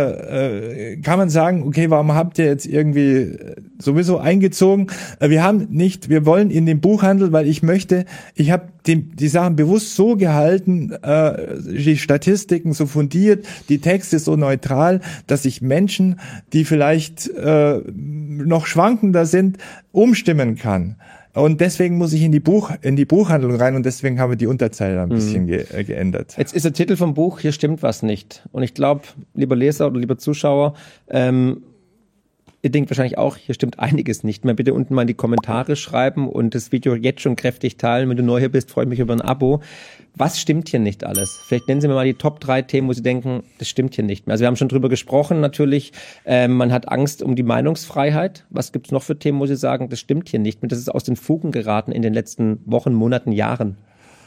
äh, kann man sagen, okay, warum habt ihr jetzt irgendwie sowieso eingezogen? Wir haben nicht, wir wollen in den Buchhandel, weil ich möchte, ich habe die, die Sachen bewusst so gehalten, äh, die Statistiken so fundiert, die Texte so neutral, dass ich Menschen, die vielleicht äh, noch schwankender sind, umstimmen kann. Und deswegen muss ich in die Buch in die Buchhandlung rein und deswegen haben wir die Unterzeile ein bisschen ge- äh, geändert. Jetzt ist der Titel vom Buch, hier stimmt was nicht. Und ich glaube, lieber Leser oder lieber Zuschauer, ähm, ihr denkt wahrscheinlich auch, hier stimmt einiges nicht. Mal bitte unten mal in die Kommentare schreiben und das Video jetzt schon kräftig teilen. Wenn du neu hier bist, freue ich mich über ein Abo. Was stimmt hier nicht alles? Vielleicht nennen Sie mir mal die Top drei Themen, wo Sie denken, das stimmt hier nicht mehr. Also wir haben schon drüber gesprochen natürlich. Ähm, man hat Angst um die Meinungsfreiheit. Was gibt's noch für Themen, wo Sie sagen, das stimmt hier nicht mehr? Das ist aus den Fugen geraten in den letzten Wochen, Monaten, Jahren.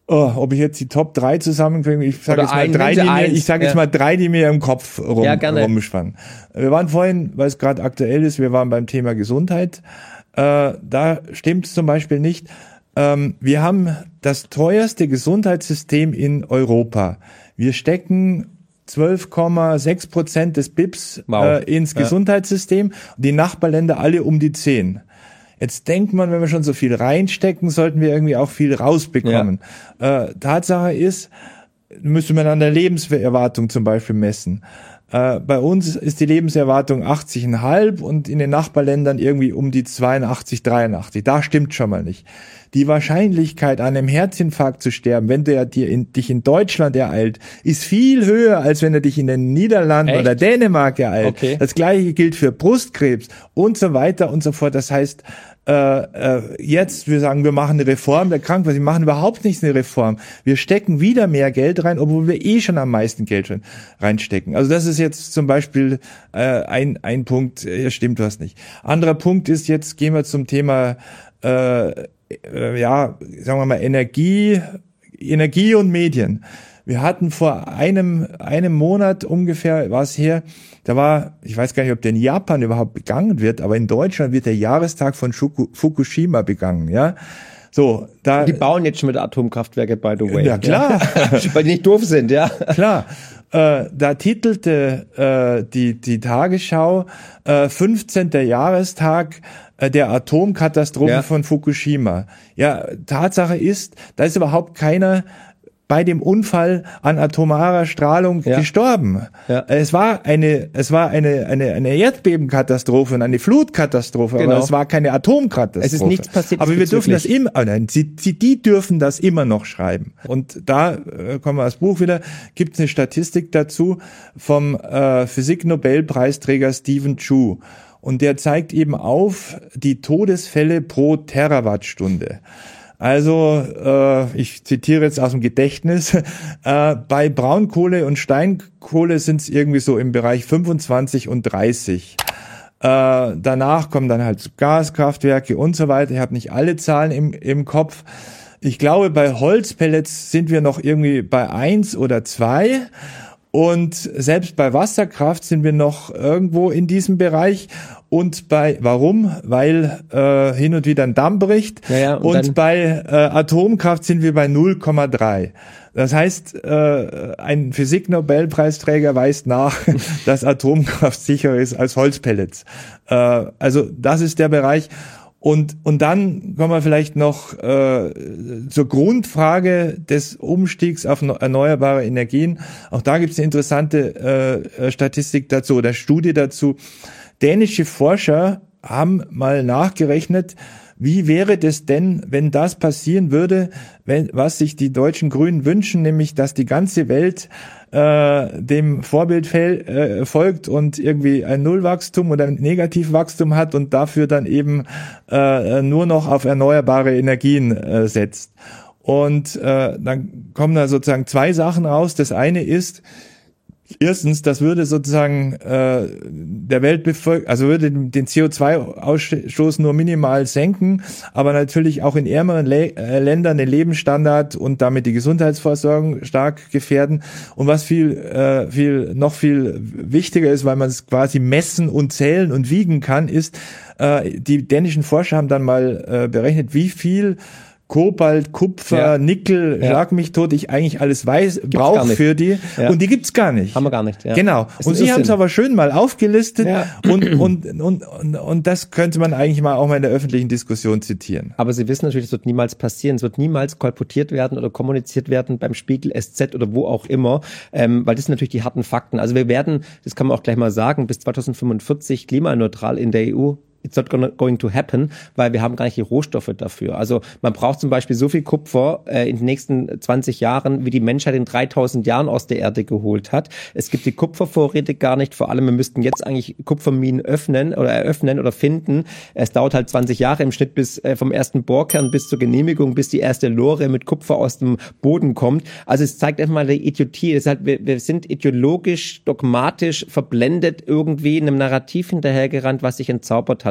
Oh, ob ich jetzt die Top drei zusammenkriege, ich sage jetzt mal ein, drei, die mir, eins, ich sage ja. jetzt mal drei, die mir im Kopf rum, ja, rumspannen. Wir waren vorhin, weil es gerade aktuell ist, wir waren beim Thema Gesundheit. Äh, da stimmt es zum Beispiel nicht. Ähm, wir haben das teuerste Gesundheitssystem in Europa. Wir stecken zwölf Komma sechs Prozent des B I Ps wow. äh, ins ja. Gesundheitssystem. Die Nachbarländer alle um die zehn. Jetzt denkt man, wenn wir schon so viel reinstecken, sollten wir irgendwie auch viel rausbekommen. Ja. Äh, Tatsache ist, müsste man an der Lebenserwartung zum Beispiel messen. Äh, bei uns ist die Lebenserwartung achtzig Komma fünf und in den Nachbarländern irgendwie um die zweiundachtzig, dreiundachtzig. Da stimmt schon mal nicht. Die Wahrscheinlichkeit, an einem Herzinfarkt zu sterben, wenn der dir in, dich in Deutschland ereilt, ist viel höher, als wenn er dich in den Niederlanden Echt? oder Dänemark ereilt. Okay. Das Gleiche gilt für Brustkrebs und so weiter und so fort. Das heißt, äh, äh, jetzt, wir sagen, wir machen eine Reform der Krankenkasse. Wir machen überhaupt nicht eine Reform. Wir stecken wieder mehr Geld rein, obwohl wir eh schon am meisten Geld reinstecken. Also das ist jetzt zum Beispiel äh, ein, ein Punkt, ja, stimmt was nicht. Anderer Punkt ist, jetzt gehen wir zum Thema äh, ja, sagen wir mal, Energie, Energie und Medien. Wir hatten vor einem, einem Monat ungefähr, war es her, da war, ich weiß gar nicht, ob der in Japan überhaupt begangen wird, aber in Deutschland wird der Jahrestag von Fukushima begangen, ja. So, da. Die bauen jetzt schon wieder Atomkraftwerke, by the way. Ja, klar. Ja. Weil die nicht doof sind, ja. Klar. Äh, da titelte äh, die, die Tagesschau äh, fünfzehnter Jahrestag der Atomkatastrophe ja. von Fukushima. Ja, Tatsache ist, da ist überhaupt keiner bei dem Unfall an atomarer Strahlung ja. gestorben. Ja. Es war eine, es war eine, eine, eine Erdbebenkatastrophe und eine Flutkatastrophe, genau. aber es war keine Atomkatastrophe. Es ist nichts passiert. Aber wir dürfen das immer, oh nein, sie, sie, die dürfen das immer noch schreiben. Und da äh, kommen wir als Buch wieder, gibt es eine Statistik dazu vom äh, Physik-Nobelpreisträger Stephen Chu. Und der zeigt eben auf die Todesfälle pro Terawattstunde. Also, äh, ich zitiere jetzt aus dem Gedächtnis, äh, bei Braunkohle und Steinkohle sind es irgendwie so im Bereich fünfundzwanzig und dreißig. Äh, danach kommen dann halt Gaskraftwerke und so weiter. Ich habe nicht alle Zahlen im, im Kopf. Ich glaube, bei Holzpellets sind wir noch irgendwie bei eins oder zwei. Und selbst bei Wasserkraft sind wir noch irgendwo in diesem Bereich. Und bei, warum? Weil äh, hin und wieder ein Damm bricht. Ja, ja, und und bei äh, Atomkraft sind wir bei null Komma drei. Das heißt, äh, ein Physik-Nobelpreisträger weist nach, dass Atomkraft sicherer ist als Holzpellets. Äh, also das ist der Bereich. Und und dann kommen wir vielleicht noch äh, zur Grundfrage des Umstiegs auf erneuerbare Energien. Auch da gibt es eine interessante äh, Statistik dazu oder Studie dazu. Dänische Forscher haben mal nachgerechnet, wie wäre das denn, wenn das passieren würde, wenn, was sich die deutschen Grünen wünschen, nämlich dass die ganze Welt äh, dem Vorbild fel- äh, folgt und irgendwie ein Nullwachstum oder ein Negativwachstum hat und dafür dann eben äh, nur noch auf erneuerbare Energien äh, setzt. Und äh, dann kommen da sozusagen zwei Sachen raus. Das eine ist, erstens, das würde sozusagen äh, der Weltbevölkerung, also würde den C O zwei Ausstoß nur minimal senken, aber natürlich auch in ärmeren Le- äh, Ländern den Lebensstandard und damit die Gesundheitsversorgung stark gefährden. Und was viel, äh, viel noch viel wichtiger ist, weil man es quasi messen und zählen und wiegen kann, ist, äh, die dänischen Forscher haben dann mal äh, berechnet, wie viel Kobalt, Kupfer, ja. Nickel, ja. schlag mich tot, ich eigentlich alles weiß, brauche für die. Ja. Und die gibt's gar nicht. Haben wir gar nicht, ja. Genau. Ist und sie haben es aber schön mal aufgelistet ja. und, und, und, und, und das könnte man eigentlich mal auch mal in der öffentlichen Diskussion zitieren. Aber Sie wissen natürlich, es wird niemals passieren. Es wird niemals kolportiert werden oder kommuniziert werden beim Spiegel, S Z oder wo auch immer, ähm, weil das sind natürlich die harten Fakten. Also wir werden, das kann man auch gleich mal sagen, bis zweitausendfünfundvierzig klimaneutral in der E U. It's not gonna, going to happen, weil wir haben gar nicht die Rohstoffe dafür. Also man braucht zum Beispiel so viel Kupfer äh, in den nächsten zwanzig Jahren, wie die Menschheit in dreitausend Jahren aus der Erde geholt hat. Es gibt die Kupfervorräte gar nicht. Vor allem, wir müssten jetzt eigentlich Kupferminen öffnen oder eröffnen oder finden. Es dauert halt zwanzig Jahre im Schnitt bis äh, vom ersten Bohrkern bis zur Genehmigung, bis die erste Lore mit Kupfer aus dem Boden kommt. Also es zeigt einfach mal die Idiotie. Es ist halt, wir, wir sind ideologisch, dogmatisch verblendet irgendwie in einem Narrativ hinterhergerannt, was sich entzaubert hat.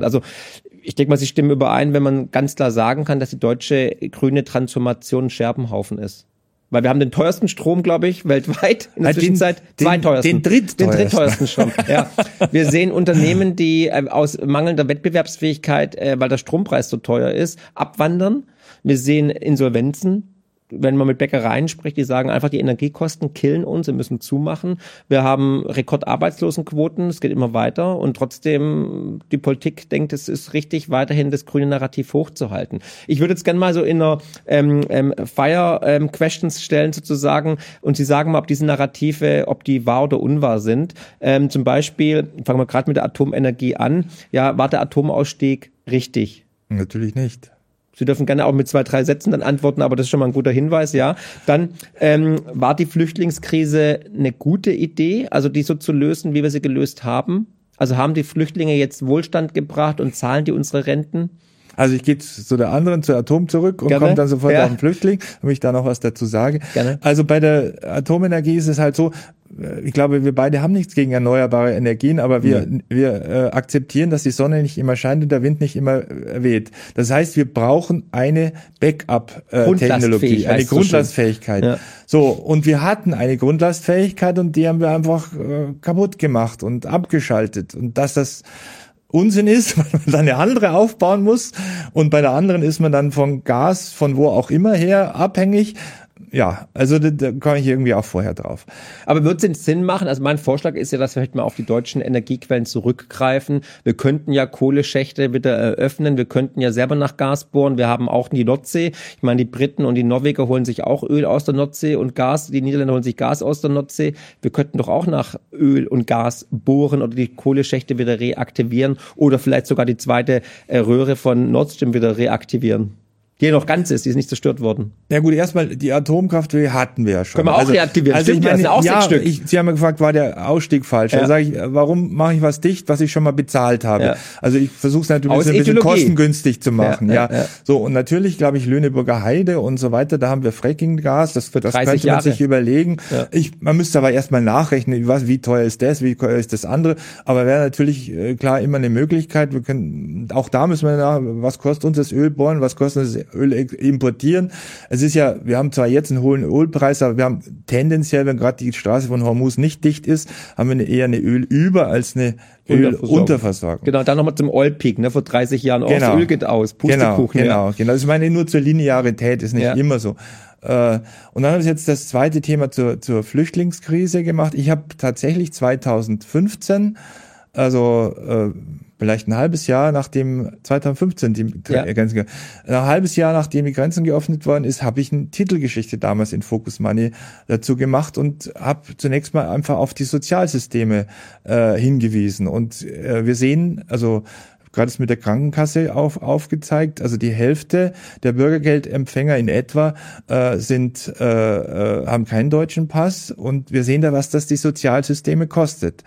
Also ich denke mal, Sie stimmen überein, wenn man ganz klar sagen kann, dass die deutsche grüne Transformation ein Scherbenhaufen ist. Weil wir haben den teuersten Strom, glaube ich, weltweit in der den, Zwischenzeit. Zweiteuersten. Den, den drittteuersten. Den drittteuersten Strom, ja. Wir sehen Unternehmen, die äh, aus mangelnder Wettbewerbsfähigkeit, äh, weil der Strompreis so teuer ist, abwandern. Wir sehen Insolvenzen. Wenn man mit Bäckereien spricht, die sagen einfach, die Energiekosten killen uns, wir müssen zumachen. Wir haben Rekordarbeitslosenquoten, es geht immer weiter und trotzdem die Politik denkt, es ist richtig, weiterhin das grüne Narrativ hochzuhalten. Ich würde jetzt gerne mal so in einer ähm, ähm, Fire ähm, Questions stellen sozusagen und Sie sagen mal, ob diese Narrative, ob die wahr oder unwahr sind. Ähm, zum Beispiel, fangen wir gerade mit der Atomenergie an, ja, war der Atomausstieg richtig? Natürlich nicht. Sie dürfen gerne auch mit zwei, drei Sätzen dann antworten, aber das ist schon mal ein guter Hinweis, ja. Dann ähm, war die Flüchtlingskrise eine gute Idee, also die so zu lösen, wie wir sie gelöst haben? Also haben die Flüchtlinge jetzt Wohlstand gebracht und zahlen die unsere Renten? Also ich gehe zu der anderen, zu Atom zurück und komme dann sofort ja. auf den Flüchtling, damit ich da noch was dazu sage. Gerne. Also bei der Atomenergie ist es halt so, ich glaube, wir beide haben nichts gegen erneuerbare Energien, aber wir, mhm. wir äh, akzeptieren, dass die Sonne nicht immer scheint und der Wind nicht immer äh, weht. Das heißt, wir brauchen eine Backup-Technologie, äh, eine Grundlastfähigkeit. So, ja. so, und wir hatten eine Grundlastfähigkeit und die haben wir einfach äh, kaputt gemacht und abgeschaltet. Und dass das Unsinn ist, weil man dann eine andere aufbauen muss und bei der anderen ist man dann von Gas, von wo auch immer her, abhängig. Ja, also da, da komme ich irgendwie auch vorher drauf. Aber wird es Sinn machen? Also mein Vorschlag ist ja, dass wir vielleicht mal auf die deutschen Energiequellen zurückgreifen. Wir könnten ja Kohleschächte wieder eröffnen. Wir könnten ja selber nach Gas bohren. Wir haben auch die Nordsee. Ich meine, die Briten und die Norweger holen sich auch Öl aus der Nordsee und Gas. Die Niederländer holen sich Gas aus der Nordsee. Wir könnten doch auch nach Öl und Gas bohren oder die Kohleschächte wieder reaktivieren oder vielleicht sogar die zweite Röhre von Nord Stream wieder reaktivieren. Die noch ganz ist, die ist nicht zerstört worden. Ja gut, erstmal die Atomkraftwerke hatten wir ja schon. Können wir auch also, reaktivieren. Also Stimmt, ich meine, das sind auch ja, sechs Stück. Ich, Sie haben ja gefragt, war der Ausstieg falsch? Ja. Da sage ich, warum mache ich was dicht, was ich schon mal bezahlt habe? Ja. Also ich versuche es natürlich Aus ein bisschen Ideologie. kostengünstig zu machen. Ja, ja, ja. So, und natürlich, glaube ich, Lüneburger Heide und so weiter, da haben wir Fracking-Gas, das, das könnte man Jahre. sich überlegen. Ja. Ich, man müsste aber erstmal nachrechnen, was, wie teuer ist das, wie teuer ist das andere. Aber wäre natürlich äh, klar immer eine Möglichkeit. Wir können, auch da müssen wir nach, was kostet uns das Öl bohren, was kostet uns das Öl importieren? Es ist ja, wir haben zwar jetzt einen hohen Ölpreis, aber wir haben tendenziell, wenn gerade die Straße von Hormuz nicht dicht ist, haben wir eine, eher eine Ölüber als eine Ölunterversorgung. Genau, dann nochmal zum Oil-Peak, ne, vor dreißig Jahren auch. Genau. Das Öl geht aus, Pustekuchen. Genau, genau, genau. Also ich meine, nur zur Linearität ist nicht ja. immer so. Und dann habe ich jetzt das zweite Thema zur, zur Flüchtlingskrise gemacht. Ich habe tatsächlich zweitausendfünfzehn, also äh, vielleicht ein halbes Jahr nachdem zweitausendfünfzehn die ja. Grenzen, ein halbes Jahr nachdem die Grenzen geöffnet worden ist, habe ich eine Titelgeschichte damals in Focus Money dazu gemacht und habe zunächst mal einfach auf die Sozialsysteme äh, hingewiesen. Und äh, wir sehen, also gerade ist mit der Krankenkasse auf, aufgezeigt, also die Hälfte der Bürgergeldempfänger in etwa äh, sind äh, äh, haben keinen deutschen Pass und wir sehen da, was das die Sozialsysteme kostet.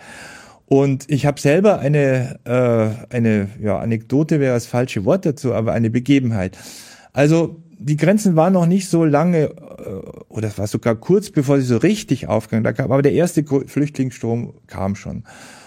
Und ich habe selber eine äh, eine ja Anekdote wäre das falsche Wort dazu, aber eine Begebenheit. Also die Grenzen waren noch nicht so lange äh, oder es war sogar kurz bevor sie so richtig aufgegangen da kam, aber der erste Flüchtlingsstrom kam schon.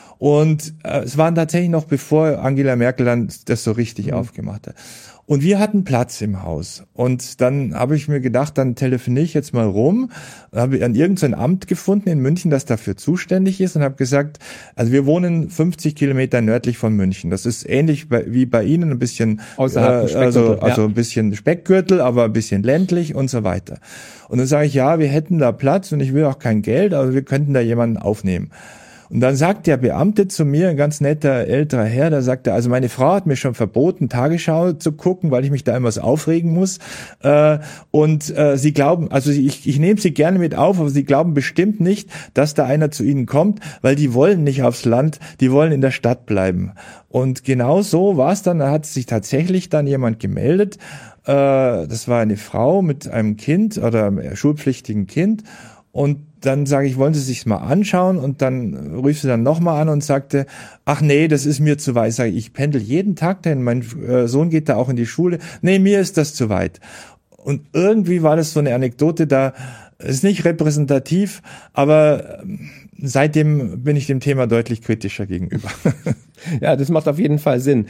Und äh, es waren tatsächlich noch bevor Angela Merkel dann das so richtig mhm. aufgemacht hat. Und wir hatten Platz im Haus. Und dann habe ich mir gedacht, dann telefoniere ich jetzt mal rum. Habe an irgendein Amt gefunden in München, das dafür zuständig ist und habe gesagt, also wir wohnen fünfzig Kilometer nördlich von München. Das ist ähnlich bei, wie bei Ihnen, ein bisschen außerhalb äh, also, also ein bisschen Speckgürtel, aber ein bisschen ländlich und so weiter. Und dann sage ich, ja, wir hätten da Platz und ich will auch kein Geld, aber wir könnten da jemanden aufnehmen. Und dann sagt der Beamte zu mir, ein ganz netter älterer Herr, da sagt er, also meine Frau hat mir schon verboten, Tagesschau zu gucken, weil ich mich da immer so aufregen muss. Äh, und äh, sie glauben, also ich, ich nehme sie gerne mit auf, aber sie glauben bestimmt nicht, dass da einer zu ihnen kommt, weil die wollen nicht aufs Land, die wollen in der Stadt bleiben. Und genau so war es dann, da hat sich tatsächlich dann jemand gemeldet. Äh, das war eine Frau mit einem Kind oder einem schulpflichtigen Kind. Und dann sage ich, wollen Sie sich's mal anschauen? Und dann rief sie dann nochmal an und sagte, ach nee, das ist mir zu weit. Sag ich, ich pendel jeden Tag dahin, mein äh, Sohn geht da auch in die Schule. Nee, mir ist das zu weit. Und irgendwie war das so eine Anekdote, da ist nicht repräsentativ, aber seitdem bin ich dem Thema deutlich kritischer gegenüber. Ja, das macht auf jeden Fall Sinn.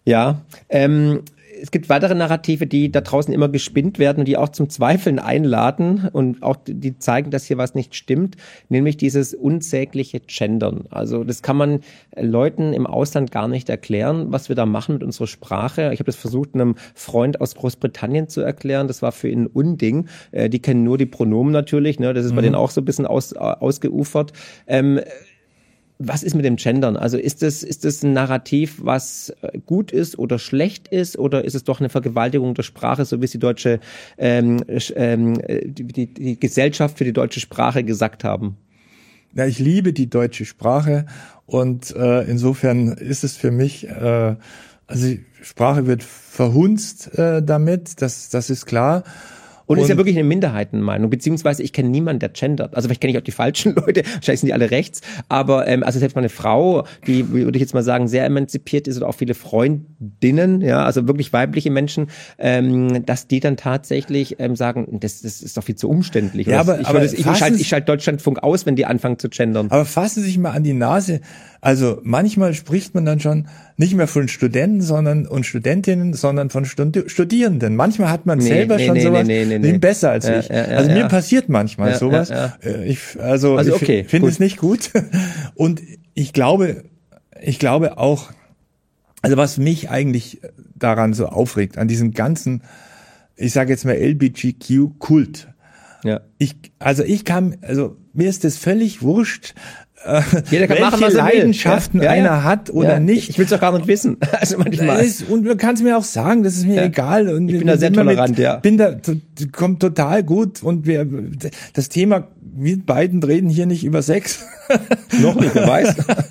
Ja, ähm, es gibt weitere Narrative, die da draußen immer gespinnt werden und die auch zum Zweifeln einladen und auch die zeigen, dass hier was nicht stimmt, nämlich dieses unsägliche Gendern. Also das kann man Leuten im Ausland gar nicht erklären, was wir da machen mit unserer Sprache. Ich habe das versucht, einem Freund aus Großbritannien zu erklären. Das war für ihn ein Unding. Äh, die kennen nur die Pronomen natürlich, ne? Das ist mhm. bei denen auch so ein bisschen aus, ausgeufert. Ähm, Was ist mit dem Gendern? Also ist das, ist das ein Narrativ, was gut ist oder schlecht ist, oder ist es doch eine Vergewaltigung der Sprache, so wie es die deutsche ähm, ähm, die, die, die Gesellschaft für die deutsche Sprache gesagt haben? Ja, ich liebe die deutsche Sprache und äh, insofern ist es für mich, äh, also die Sprache wird verhunzt äh, damit, das, das ist klar. Und, und ist ja wirklich eine Minderheitenmeinung, beziehungsweise ich kenne niemanden, der gendert. Also vielleicht kenne ich auch die falschen Leute, wahrscheinlich sind die alle rechts, aber ähm, also selbst meine Frau, die, würde ich jetzt mal sagen, sehr emanzipiert ist, oder auch viele Freundinnen, ja, also wirklich weibliche Menschen, ähm, dass die dann tatsächlich ähm, sagen, das, das ist doch viel zu umständlich. Ja, aber, ich aber würde, ich, ich schalte ich schalt Deutschlandfunk aus, wenn die anfangen zu gendern. Aber fassen Sie sich mal an die Nase. Also manchmal spricht man dann schon nicht mehr von Studenten, sondern und Studentinnen, sondern von Studi- Studierenden. Manchmal hat man nee, selber nee, schon nee, sowas. Nee, nee, nee, nee. Besser als ja, ich. Ja, ja, also mir ja. passiert manchmal ja, sowas. Ja, ja. Ich, also, also ich okay, finde es nicht gut. Und ich glaube, ich glaube auch, also was mich eigentlich daran so aufregt, an diesem ganzen, ich sage jetzt mal L G B T Q-Kult. Ja. Ich, also ich kann, also mir ist das völlig wurscht, Jeder kann welche machen, was er Leidenschaften will. Ja, ja, einer ja. hat oder ja, nicht. Ich will es doch gar nicht wissen. Also manchmal. Das ist, und du kannst mir auch sagen, das ist mir ja. egal. Und ich bin da sehr tolerant, mit, ja. Bin da, kommt total gut. Und wir, das Thema, wir beiden reden hier nicht über Sex. Noch nicht, wer weiß.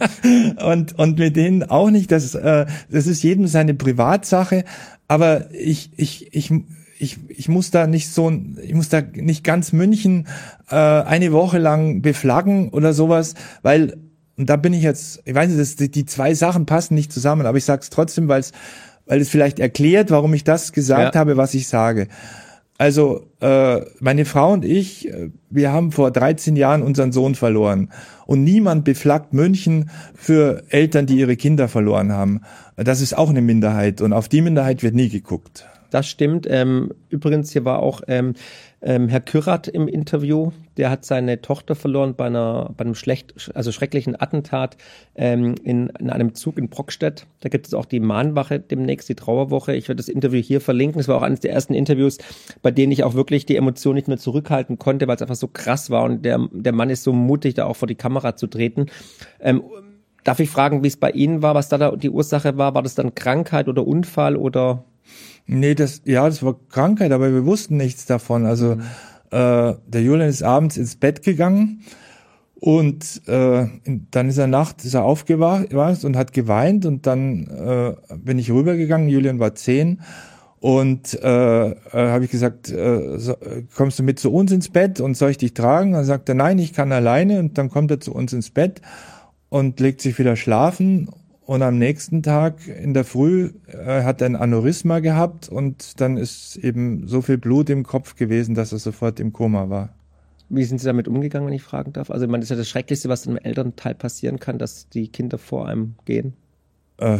und, und mit denen auch nicht. Das, äh, das ist jedem seine Privatsache. Aber ich, ich, ich, Ich, ich muss da nicht so, ich muss da nicht ganz München äh, eine Woche lang beflaggen oder sowas, weil, und da bin ich jetzt, ich weiß nicht, das, die, die zwei Sachen passen nicht zusammen, aber ich sag's trotzdem, weil es weil es vielleicht erklärt, warum ich das gesagt ja. habe, was ich sage. Also äh, meine Frau und ich, wir haben vor dreizehn Jahren unseren Sohn verloren und niemand beflaggt München für Eltern, die ihre Kinder verloren haben. Das ist auch eine Minderheit und auf die Minderheit wird nie geguckt. Das stimmt. Ähm, übrigens, hier war auch ähm, ähm, Herr Kürath im Interview. Der hat seine Tochter verloren bei einer, bei einem schlecht, also schrecklichen Attentat ähm, in, in einem Zug in Brockstedt. Da gibt es auch die Mahnwache demnächst, die Trauerwoche. Ich werde das Interview hier verlinken. Es war auch eines der ersten Interviews, bei denen ich auch wirklich die Emotionen nicht mehr zurückhalten konnte, weil es einfach so krass war. Und der, der Mann ist so mutig, da auch vor die Kamera zu treten. Ähm, darf ich fragen, wie es bei Ihnen war, was da die Ursache war? War das dann Krankheit oder Unfall oder? Nee, das, ja, das war Krankheit, aber wir wussten nichts davon. Also, mhm. äh, der Julian ist abends ins Bett gegangen und äh, dann ist er nachts, ist er aufgewacht und hat geweint und dann äh, bin ich rübergegangen. Julian war zehn und äh, äh, habe ich gesagt, äh, so, kommst du mit zu uns ins Bett und soll ich dich tragen? Dann sagt er, nein, ich kann alleine, und dann kommt er zu uns ins Bett und legt sich wieder schlafen. Und am nächsten Tag in der Früh äh, hat er ein Aneurysma gehabt und dann ist eben so viel Blut im Kopf gewesen, dass er sofort im Koma war. Wie sind Sie damit umgegangen, wenn ich fragen darf? Also ich meine, das ist ja das Schrecklichste, was einem Elternteil passieren kann, dass die Kinder vor einem gehen. Äh,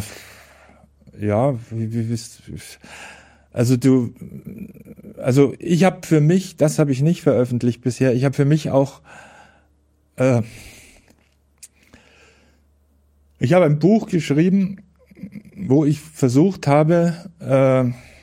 ja, wie, wie, wie, also du, also ich habe für mich, das habe ich nicht veröffentlicht bisher, ich habe für mich auch äh, Ich habe ein Buch geschrieben, wo ich versucht habe, äh,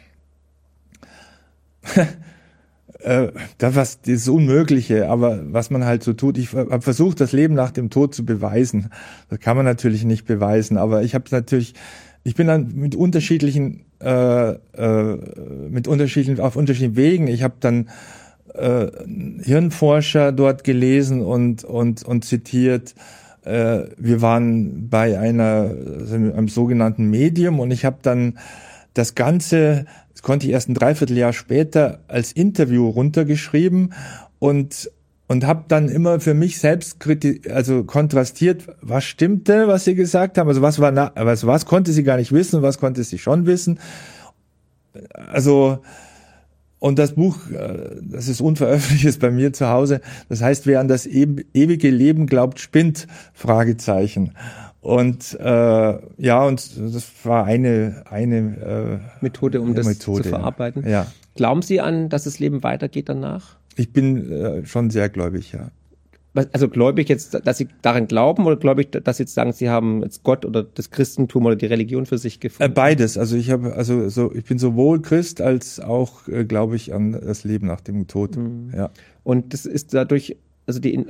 äh, das, was, das Unmögliche, aber was man halt so tut, ich habe versucht, das Leben nach dem Tod zu beweisen. Das kann man natürlich nicht beweisen, aber ich habe natürlich, ich bin dann mit unterschiedlichen, äh, äh, mit unterschiedlichen, auf unterschiedlichen Wegen. Ich habe dann äh, Hirnforscher dort gelesen und und und zitiert. Wir waren bei einer, einem sogenannten Medium und ich habe dann das Ganze, das konnte ich erst ein Dreivierteljahr später als Interview runtergeschrieben und und habe dann immer für mich selbst kriti- also kontrastiert, was stimmte, was sie gesagt haben, also was war, na- also was konnte sie gar nicht wissen, was konnte sie schon wissen, also. Und das Buch, das ist unveröffentlicht, ist bei mir zu Hause. Das heißt, wer an das ewige Leben glaubt, spinnt, Fragezeichen. Und äh, ja, und das war eine eine äh, Methode, um das Methode, zu verarbeiten. Ja. Glauben Sie an, dass das Leben weitergeht danach? Ich bin äh, schon sehr gläubig, ja. Also gläubig jetzt, dass Sie daran glauben, oder gläubig, dass Sie jetzt sagen, Sie haben jetzt Gott oder das Christentum oder die Religion für sich gefunden? Äh, beides. Also ich habe, also so, ich bin sowohl Christ als auch äh, glaube ich an das Leben nach dem Tod. Mhm. Ja. Und das ist dadurch, also die,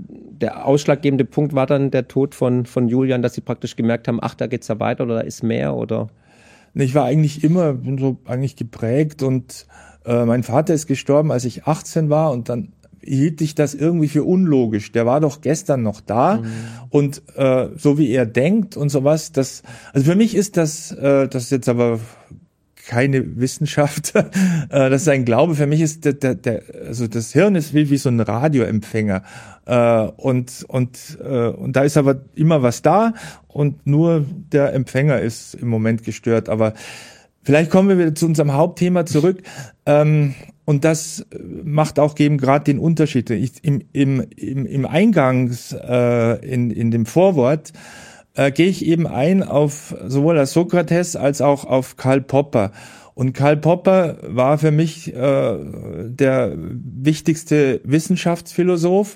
der ausschlaggebende Punkt war dann der Tod von von Julian, dass Sie praktisch gemerkt haben, ach, da geht's ja weiter oder da ist mehr, oder? Ich war eigentlich immer, bin so eigentlich geprägt, und äh, mein Vater ist gestorben, als ich achtzehn war, und dann hielt ich das irgendwie für unlogisch. Der war doch gestern noch da, mhm. und äh, so wie er denkt und sowas, das, also für mich ist das, äh, das ist jetzt aber keine Wissenschaft, äh, das ist ein Glaube. Für mich ist der, der, der, also das Hirn ist wie, wie so ein Radioempfänger, äh, und und äh, und da ist aber immer was da, und nur der Empfänger ist im Moment gestört. Aber vielleicht kommen wir wieder zu unserem Hauptthema zurück. Ähm, Und das macht auch eben gerade den Unterschied. Ich, im, im, im, im Eingangs, äh, in, in dem Vorwort, äh, gehe ich eben ein auf sowohl auf Sokrates als auch auf Karl Popper. Und Karl Popper war für mich äh, der wichtigste Wissenschaftsphilosoph.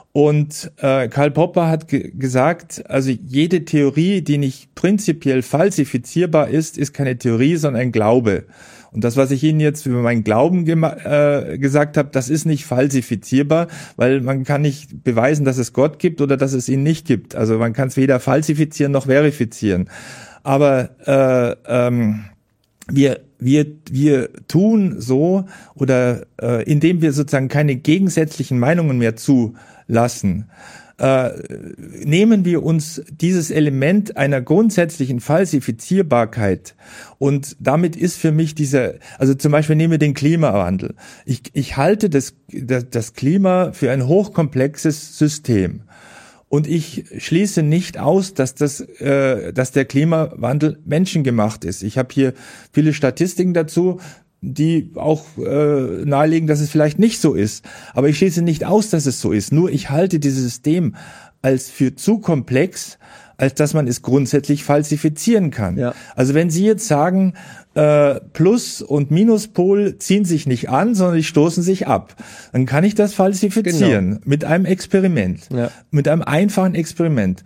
Und äh, Karl Popper hat ge- gesagt, also jede Theorie, die nicht prinzipiell falsifizierbar ist, ist keine Theorie, sondern ein Glaube. Und das, was ich Ihnen jetzt über meinen Glauben gema- äh, gesagt habe, das ist nicht falsifizierbar, weil man kann nicht beweisen, dass es Gott gibt oder dass es ihn nicht gibt. Also man kann es weder falsifizieren noch verifizieren. Aber äh, ähm, wir wir wir tun so, oder äh, indem wir sozusagen keine gegensätzlichen Meinungen mehr zulassen, äh, nehmen wir uns dieses Element einer grundsätzlichen Falsifizierbarkeit, und damit ist für mich dieser, also zum Beispiel nehmen wir den Klimawandel. Ich, ich halte das, das, das Klima für ein hochkomplexes System. Und ich schließe nicht aus, dass das, äh, dass der Klimawandel menschengemacht ist. Ich habe hier viele Statistiken dazu, die auch äh, nahelegen, dass es vielleicht nicht so ist. Aber ich schließe nicht aus, dass es so ist. Nur ich halte dieses System als für zu komplex, als dass man es grundsätzlich falsifizieren kann. Ja. Also wenn Sie jetzt sagen, äh, Plus- und Minuspol ziehen sich nicht an, sondern die stoßen sich ab, dann kann ich das falsifizieren, genau, mit einem Experiment, ja. mit einem einfachen Experiment.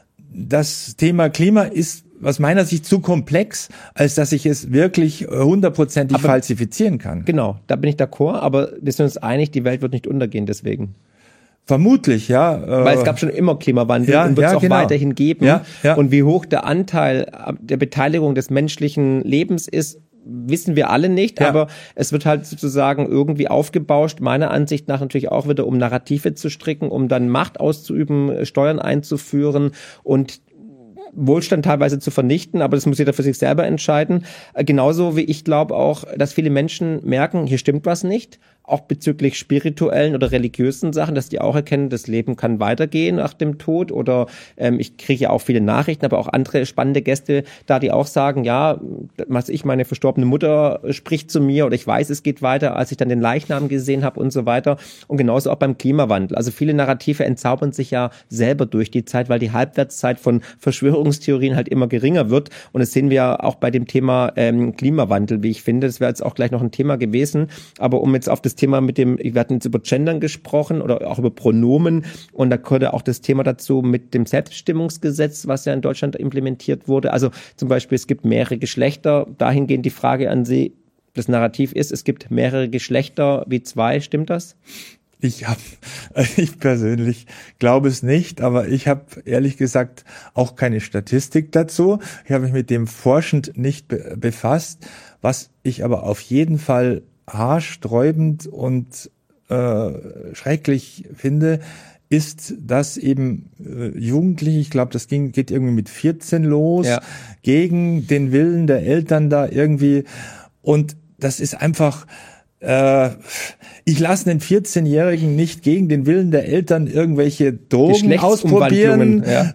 Das Thema Klima ist aus meiner Sicht zu komplex, als dass ich es wirklich hundertprozentig falsifizieren kann. Genau, da bin ich d'accord, aber wir sind uns einig, die Welt wird nicht untergehen deswegen. Vermutlich, ja. Äh, Weil es gab schon immer Klimawandel, ja, und wird es ja, auch genau. weiterhin geben. Ja, ja. Und wie hoch der Anteil der Beteiligung des menschlichen Lebens ist, wissen wir alle nicht. Ja. Aber es wird halt sozusagen irgendwie aufgebauscht, meiner Ansicht nach natürlich auch wieder, um Narrative zu stricken, um dann Macht auszuüben, Steuern einzuführen und Wohlstand teilweise zu vernichten, aber das muss jeder für sich selber entscheiden. Genauso wie ich glaube auch, dass viele Menschen merken, hier stimmt was nicht, auch bezüglich spirituellen oder religiösen Sachen, dass die auch erkennen, das Leben kann weitergehen nach dem Tod, oder ähm, ich kriege ja auch viele Nachrichten, aber auch andere spannende Gäste da, die auch sagen, ja, was ich, meine verstorbene Mutter spricht zu mir, oder ich weiß, es geht weiter, als ich dann den Leichnam gesehen habe und so weiter, und genauso auch beim Klimawandel. Also viele Narrative entzaubern sich ja selber durch die Zeit, weil die Halbwertszeit von Verschwörungstheorien halt immer geringer wird, und das sehen wir auch bei dem Thema ähm, Klimawandel, wie ich finde. Das wäre jetzt auch gleich noch ein Thema gewesen, aber um jetzt auf das Thema mit dem, wir hatten jetzt über Gendern gesprochen oder auch über Pronomen, und da gehörte auch das Thema dazu mit dem Selbstbestimmungsgesetz, was ja in Deutschland implementiert wurde. Also zum Beispiel, es gibt mehrere Geschlechter, dahingehend die Frage an Sie, das Narrativ ist, es gibt mehrere Geschlechter wie zwei, stimmt das? Ich habe, ich persönlich glaube es nicht, aber ich habe ehrlich gesagt auch keine Statistik dazu. Ich habe mich mit dem forschend nicht be- befasst, was ich aber auf jeden Fall haarsträubend und äh, schrecklich finde, ist, dass eben äh, Jugendliche, ich glaube, das ging, geht irgendwie mit vierzehn los, ja, gegen den Willen der Eltern da irgendwie, und das ist einfach, äh, ich lasse einen vierzehnjährigen nicht gegen den Willen der Eltern irgendwelche Drogen ausprobieren, ja.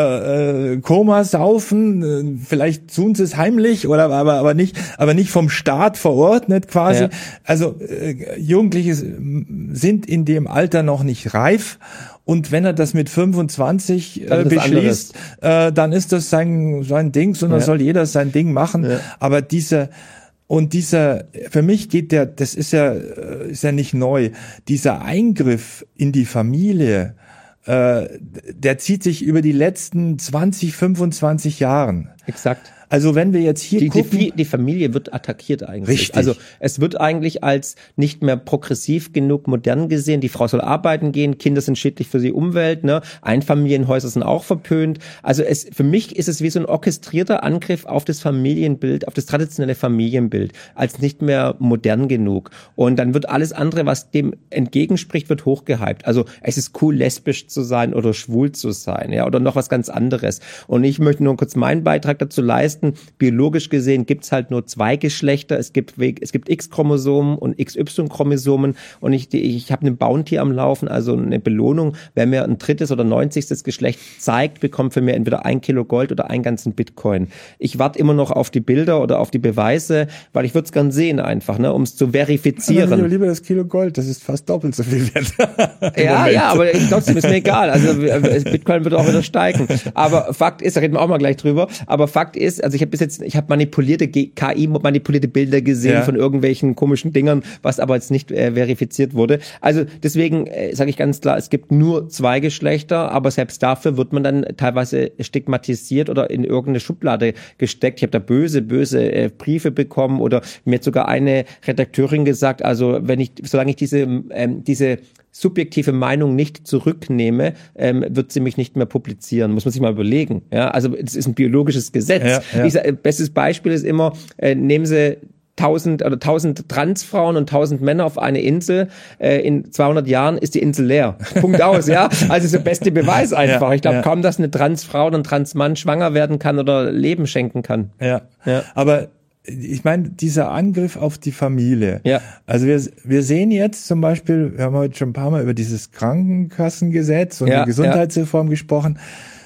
äh, äh, Koma saufen, äh, vielleicht tun sie es heimlich oder aber aber nicht, aber nicht vom Staat verordnet quasi. Ja. Also äh, Jugendliche sind in dem Alter noch nicht reif. Und wenn er das mit fünfundzwanzig äh, beschließt, äh, dann ist das sein sein Ding, sondern ja. soll jeder sein Ding machen. Ja. Aber diese Und dieser, für mich geht der, das ist ja, ist ja nicht neu, dieser Eingriff in die Familie, äh, der zieht sich über die letzten zwanzig, fünfundzwanzig Jahren. Exakt. Also wenn wir jetzt hier die, gucken... Die, die Familie wird attackiert eigentlich. Richtig. Also es wird eigentlich als nicht mehr progressiv genug modern gesehen. Die Frau soll arbeiten gehen, Kinder sind schädlich für die Umwelt, ne? Einfamilienhäuser sind auch verpönt. Also es, für mich ist es wie so ein orchestrierter Angriff auf das Familienbild, auf das traditionelle Familienbild, als nicht mehr modern genug. Und dann wird alles andere, was dem entgegenspricht, wird hochgehypt. Also es ist cool, lesbisch zu sein oder schwul zu sein, ja, oder noch was ganz anderes. Und ich möchte nur kurz meinen Beitrag dazu leisten. Biologisch gesehen gibt's halt nur zwei Geschlechter. Es gibt es gibt X-Chromosomen und X Y-Chromosomen und ich ich habe eine Bounty am Laufen, also eine Belohnung. Wer mir ein drittes oder neunzigstes Geschlecht zeigt, bekommt für mir entweder ein Kilo Gold oder einen ganzen Bitcoin. Ich warte immer noch auf die Bilder oder auf die Beweise, weil ich würde es gern sehen einfach, ne, um es zu verifizieren. Also lieber das Kilo Gold, das ist fast doppelt so viel wert. ja, Moment. ja, aber ich trotzdem ist mir egal. Also Bitcoin wird auch wieder steigen. Aber Fakt ist, da reden wir auch mal gleich drüber. Aber Fakt ist, also ich habe bis jetzt, ich habe manipulierte K I, manipulierte Bilder gesehen ja. von irgendwelchen komischen Dingern, was aber jetzt nicht äh, verifiziert wurde. Also deswegen äh, sage ich ganz klar, es gibt nur zwei Geschlechter, aber selbst dafür wird man dann teilweise stigmatisiert oder in irgendeine Schublade gesteckt. Ich habe da böse, böse äh, Briefe bekommen oder mir hat sogar eine Redakteurin gesagt, also wenn ich, solange ich diese ähm, diese subjektive Meinung nicht zurücknehme, ähm, wird sie mich nicht mehr publizieren. Muss man sich mal überlegen. Ja, also es ist ein biologisches Gesetz. Ja, ja. Ich sag, bestes Beispiel ist immer, äh, nehmen Sie tausend oder tausend Transfrauen und tausend Männer auf eine Insel. Äh, in zweihundert Jahren ist die Insel leer. Punkt aus, ja. Also ist der beste Beweis einfach. Ja, ich glaube ja. kaum, dass eine Transfrau oder ein Transmann schwanger werden kann oder Leben schenken kann. Ja, ja. Aber ich meine, dieser Angriff auf die Familie. Ja. Also wir wir sehen jetzt zum Beispiel, wir haben heute schon ein paar Mal über dieses Krankenkassengesetz und ja, die Gesundheitsreform ja. gesprochen,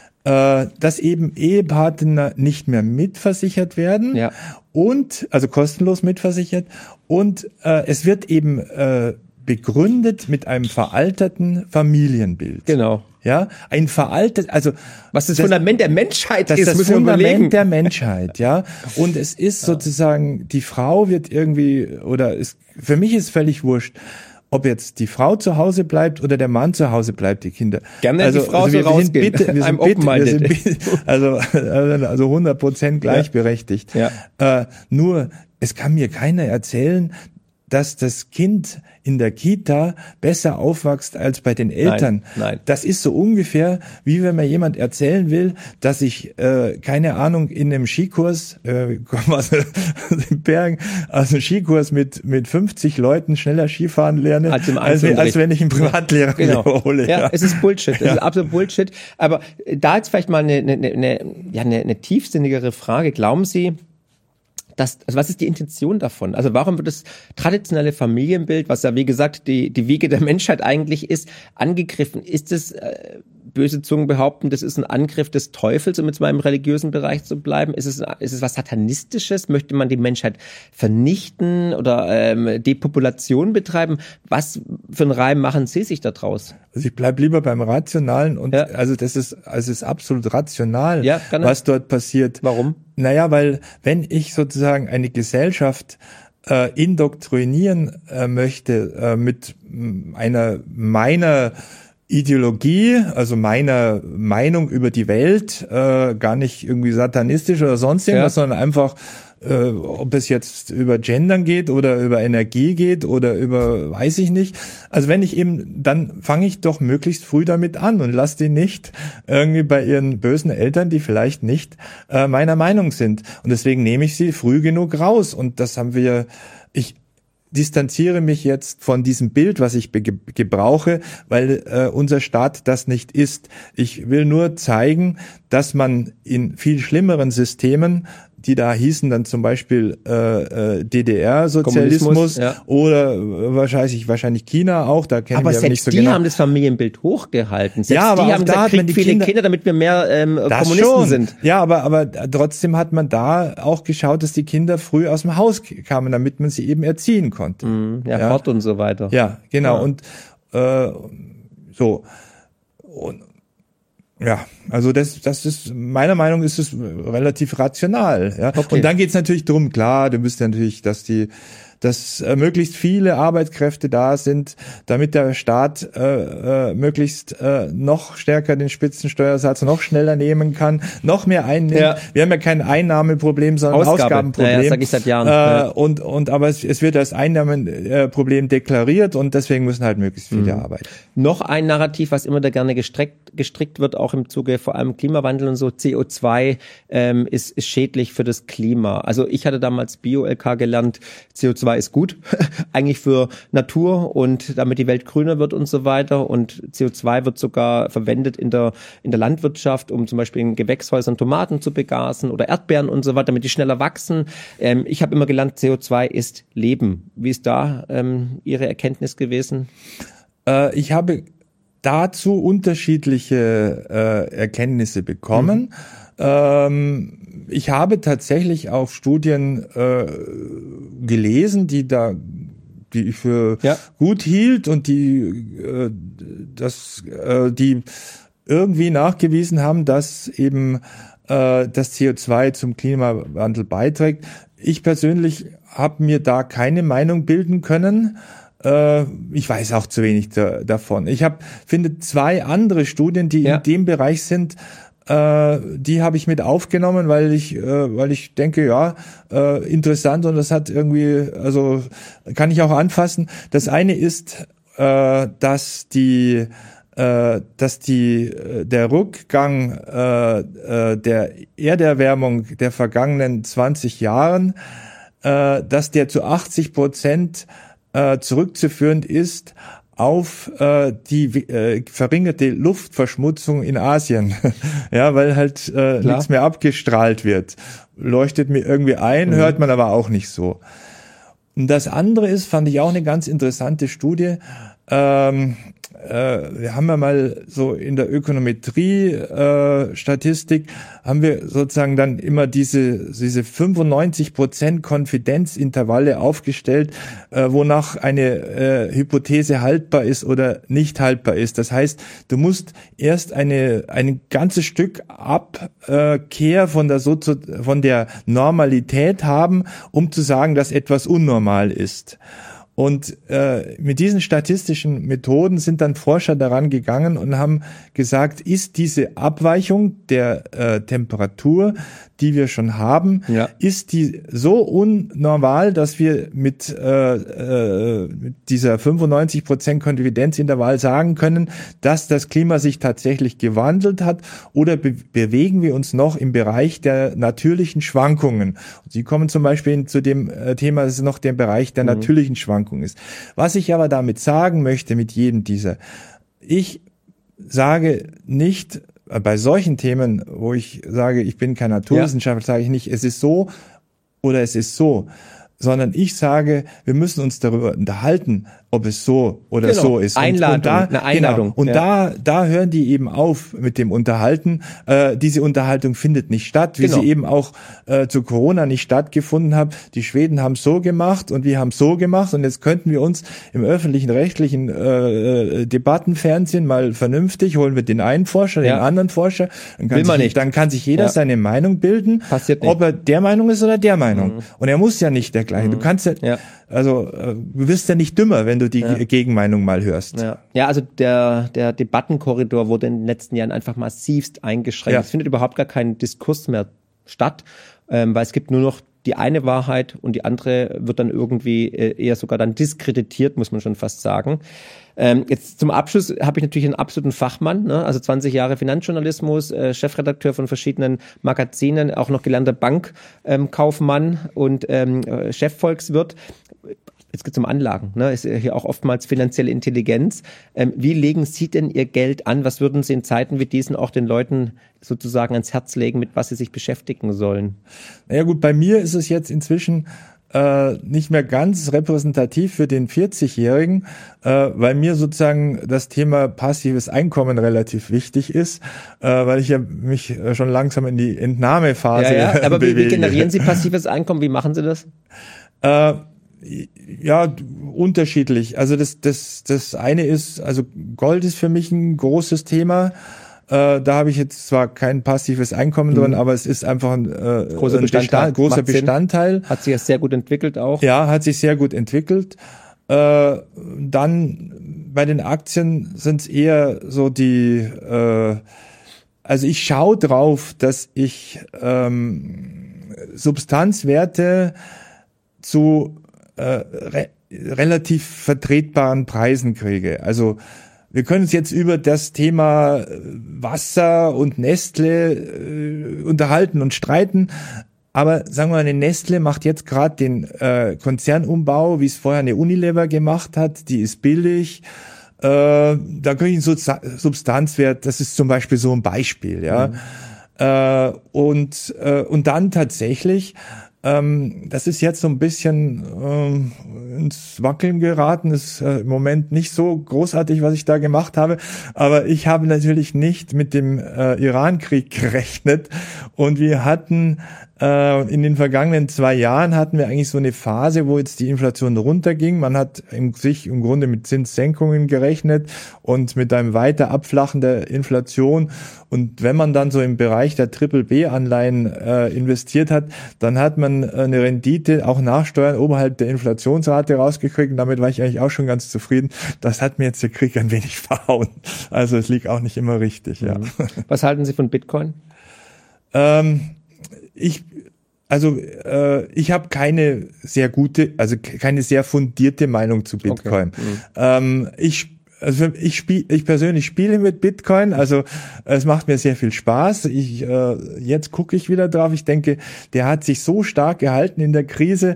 äh, dass eben Ehepartner nicht mehr mitversichert werden ja. und also kostenlos mitversichert und äh, es wird eben äh, begründet mit einem veralterten Familienbild. Genau. Ja, ein veraltet, also was das, das Fundament der Menschheit das ist, das Fundament der Menschheit, ja. Und es ist ja. sozusagen, die Frau wird irgendwie oder ist, für mich ist völlig wurscht, ob jetzt die Frau zu Hause bleibt oder der Mann zu Hause bleibt, die Kinder. Gerne also, die Frau also wir, so rausgehen. Wir sind bitte, wir sind bitte, wir sind bitte, also also hundert Prozent gleichberechtigt. Ja. Äh, nur es kann mir keiner erzählen, dass das Kind in der Kita besser aufwächst als bei den Eltern. Nein, nein. Das ist so ungefähr, wie wenn mir jemand erzählen will, dass ich, äh, keine Ahnung, in einem Skikurs, äh, komme aus den Bergen, aus einem Skikurs mit mit fünfzig Leuten schneller Skifahren lerne, als, im als, als wenn ich einen Privatlehrer genau. wiederhole. Ja, ja, es ist Bullshit. Es ja. ist absolut Bullshit. Aber da jetzt vielleicht mal eine, eine, eine, ja, eine, eine tiefsinnigere Frage. Glauben Sie, Das, also was ist die Intention davon? Also warum wird das traditionelle Familienbild, was ja wie gesagt die die Wiege der Menschheit eigentlich ist, angegriffen? Ist es, äh, böse Zungen behaupten, das ist ein Angriff des Teufels, um jetzt mal im religiösen Bereich zu bleiben? Ist es ist es was Satanistisches? Möchte man die Menschheit vernichten oder ähm, Depopulation betreiben? Was für einen Reim machen Sie sich da draus? Also ich bleib lieber beim Rationalen und ja. also das ist also es ist absolut rational, ja, was dort passiert. Warum? Naja, weil wenn ich sozusagen eine Gesellschaft äh, indoktrinieren äh, möchte äh, mit einer meiner Ideologie, also meiner Meinung über die Welt, äh, gar nicht irgendwie satanistisch oder sonst irgendwas, ja. sondern einfach, äh, ob es jetzt über Gendern geht oder über Energie geht oder über, weiß ich nicht. Also wenn ich eben, dann fange ich doch möglichst früh damit an und lasse die nicht irgendwie bei ihren bösen Eltern, die vielleicht nicht äh, meiner Meinung sind. Und deswegen nehme ich sie früh genug raus. Und das haben wir, ich distanziere mich jetzt von diesem Bild, was ich gebrauche, weil äh, unser Staat das nicht ist. Ich will nur zeigen, dass man in viel schlimmeren Systemen die da hießen dann zum Beispiel äh, äh, D D R-Sozialismus ja. oder äh, wahrscheinlich wahrscheinlich China auch. Da kennen aber wir selbst nicht so die genau. haben das Familienbild hochgehalten. Selbst ja, aber die haben da gesagt, hat man die viele Kinder, Kinder, damit wir mehr ähm, das Kommunisten schon. sind. Ja, aber aber trotzdem hat man da auch geschaut, dass die Kinder früh aus dem Haus kamen, damit man sie eben erziehen konnte. Mhm, ja, ja, Hort und so weiter. Ja, genau. Ja. Und äh, so und ja, also das, das ist, meiner Meinung nach ist es relativ rational. Ja. Okay. Und dann geht's natürlich drum, klar, du müsst natürlich, dass die, dass äh, möglichst viele Arbeitskräfte da sind, damit der Staat äh, äh, möglichst äh, noch stärker den Spitzensteuersatz noch schneller nehmen kann, noch mehr einnimmt. Ja. Wir haben ja kein Einnahmeproblem, sondern ein Ausgabe. Ausgabenproblem. Ja, ja, sag ich seit Jahren. Äh, Ja. und, und aber es, es wird als Einnahmenproblem deklariert und deswegen müssen halt möglichst viele Mhm. arbeiten. Noch ein Narrativ, was immer da gerne gestrickt, gestrickt wird, auch im Zuge vor allem Klimawandel und so, C O zwei ähm, ist, ist schädlich für das Klima. Also ich hatte damals Bio-L K gelernt, C O zwei ist gut, eigentlich für Natur und damit die Welt grüner wird und so weiter. Und C O zwei wird sogar verwendet in der, in der Landwirtschaft, um zum Beispiel in Gewächshäusern Tomaten zu begasen oder Erdbeeren und so weiter, damit die schneller wachsen. Ähm, ich habe immer gelernt, C O zwei ist Leben. Wie ist da ähm, Ihre Erkenntnis gewesen? Äh, ich habe dazu unterschiedliche äh, Erkenntnisse bekommen. Mhm. Ähm, ich habe tatsächlich auch Studien äh, gelesen, die da, die ich für ja. gut hielt und die äh, das, äh, die irgendwie nachgewiesen haben, dass eben äh, das C O zwei zum Klimawandel beiträgt. Ich persönlich habe mir da keine Meinung bilden können. Ich weiß auch zu wenig da, davon. Ich habe finde zwei andere Studien, die ja. in dem Bereich sind, äh, die habe ich mit aufgenommen, weil ich, äh, weil ich denke, ja, äh, interessant und das hat irgendwie, also kann ich auch anfassen. Das eine ist, äh, dass die, äh, dass die äh, der Rückgang äh, äh, der Erderwärmung der vergangenen zwanzig Jahren, äh, dass der zu achtzig Prozent Äh, zurückzuführen ist auf äh, die äh, verringerte Luftverschmutzung in Asien. Ja, weil halt äh, nichts mehr abgestrahlt wird. Leuchtet mir irgendwie ein, mhm. hört man aber auch nicht so. Und das andere ist, fand ich auch eine ganz interessante Studie, ähm, äh, wir haben ja mal so in der Ökonometrie-Statistik, äh, haben wir sozusagen dann immer diese diese fünfundneunzig Prozent Konfidenzintervalle aufgestellt, äh, wonach eine äh, Hypothese haltbar ist oder nicht haltbar ist. Das heißt, du musst erst eine ein ganzes Stück Abkehr von der Sozi- von der Normalität haben, um zu sagen, dass etwas unnormal ist. Und äh, mit diesen statistischen Methoden sind dann Forscher daran gegangen und haben gesagt, ist diese Abweichung der äh, Temperatur, die wir schon haben, ja. ist die so unnormal, dass wir mit, äh, äh, mit dieser fünfundneunzig Prozent Konfidenzintervall sagen können, dass das Klima sich tatsächlich gewandelt hat, oder be- bewegen wir uns noch im Bereich der natürlichen Schwankungen. Und Sie kommen zum Beispiel zu dem äh, Thema, das ist noch der Bereich der mhm. natürlichen Schwankungen ist. Was ich aber damit sagen möchte mit jedem dieser, ich sage nicht, bei solchen Themen, wo ich sage, ich bin kein Naturwissenschaftler, ja. sage ich nicht, es ist so oder es ist so, sondern ich sage, wir müssen uns darüber unterhalten, ob es so oder genau. so ist. Einladung, und, und da, eine Einladung. Genau, und ja. da, da hören die eben auf mit dem Unterhalten. Äh, diese Unterhaltung findet nicht statt, wie genau. sie eben auch äh, zu Corona nicht stattgefunden hat. Die Schweden haben so gemacht und wir haben so gemacht, und jetzt könnten wir uns im öffentlichen rechtlichen äh, Debattenfernsehen mal vernünftig, holen wir den einen Forscher, ja. den anderen Forscher, dann kann, Will man sich, nicht. dann kann sich jeder ja. seine Meinung bilden, Passiert nicht. ob er der Meinung ist oder der Meinung. Mhm. Und er muss ja nicht der gleiche. Mhm. Du kannst ja, ja. Also du wirst ja nicht dümmer, wenn du die ja. Gegenmeinung mal hörst. Ja, ja, also der der Debattenkorridor wurde in den letzten Jahren einfach massivst eingeschränkt. Ja. Es findet überhaupt gar kein Diskurs mehr statt, ähm, weil es gibt nur noch die eine Wahrheit und die andere wird dann irgendwie äh, eher sogar dann diskreditiert, muss man schon fast sagen. Ähm, jetzt zum Abschluss habe ich natürlich einen absoluten Fachmann, ne? Also zwanzig Jahre Finanzjournalismus, äh, Chefredakteur von verschiedenen Magazinen, auch noch gelernter Bankkaufmann ähm, und ähm, Chefvolkswirt. Jetzt geht es um Anlagen, ne? Ist ja hier auch oftmals finanzielle Intelligenz. Ähm, wie legen Sie denn Ihr Geld an? Was würden Sie in Zeiten wie diesen auch den Leuten sozusagen ans Herz legen, mit was sie sich beschäftigen sollen? Naja gut, bei mir ist es jetzt inzwischen äh, nicht mehr ganz repräsentativ für den vierzigjährigen, äh, weil mir sozusagen das Thema passives Einkommen relativ wichtig ist, äh, weil ich ja mich schon langsam in die Entnahmephase ja, ja. Aber bewege. Wie, wie generieren Sie passives Einkommen? Wie machen Sie das? Äh, Ja, unterschiedlich. Also das, das, das eine ist, also Gold ist für mich ein großes Thema. Äh, da habe ich jetzt zwar kein passives Einkommen mhm. drin, aber es ist einfach ein, äh, großer ein Bestandteil. Bestand, großer Bestandteil. Hat sich ja sehr gut entwickelt auch. Ja, hat sich sehr gut entwickelt. Äh, dann bei den Aktien sind es eher so die, äh, also ich schaue drauf, dass ich ähm, Substanzwerte zu Äh, re relativ vertretbaren Preisen kriege. Also wir können uns jetzt über das Thema Wasser und Nestle äh, unterhalten und streiten, aber sagen wir mal, eine Nestle macht jetzt gerade den äh, Konzernumbau, wie es vorher eine Unilever gemacht hat, die ist billig, äh, da kriege ich einen Substanzwert, das ist zum Beispiel so ein Beispiel, ja. Mhm. Äh, und, äh, und dann tatsächlich Ähm, das ist jetzt so ein bisschen ähm, ins Wackeln geraten. Ist äh, im Moment nicht so großartig, was ich da gemacht habe. Aber ich habe natürlich nicht mit dem äh, Iran-Krieg gerechnet. Und wir hatten äh, in den vergangenen zwei Jahren hatten wir eigentlich so eine Phase, wo jetzt die Inflation runterging. Man hat im, sich im Grunde mit Zinssenkungen gerechnet und mit einem weiter Abflachen der Inflation. Und wenn man dann so im Bereich der Triple-B-Anleihen äh, investiert hat, dann hat man eine Rendite auch nach Steuern oberhalb der Inflationsrate rausgekriegt. Und damit war ich eigentlich auch schon ganz zufrieden. Das hat mir jetzt der Krieg ein wenig verhauen. Also es liegt auch nicht immer richtig. Ja. Was halten Sie von Bitcoin? Ähm, ich Also äh, ich habe keine sehr gute, also keine sehr fundierte Meinung zu Bitcoin. Okay. Mhm. Ähm, ich Also ich spiele, ich persönlich spiele mit Bitcoin, also es macht mir sehr viel Spaß. Ich äh, jetzt gucke ich wieder drauf. Ich denke, der hat sich so stark gehalten in der Krise,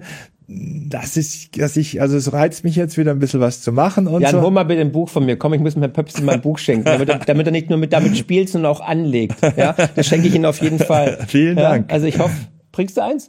dass ich, dass ich, also es reizt mich jetzt wieder ein bisschen was zu machen und Jan, so. hol mal bitte ein Buch von mir. Komm, ich muss mir Pöpsen mal ein Buch schenken, damit er, damit er nicht nur mit damit spielt, sondern auch anlegt. Ja, das schenke ich Ihnen auf jeden Fall. Vielen ja, Dank. Also ich hoffe, bringst du eins?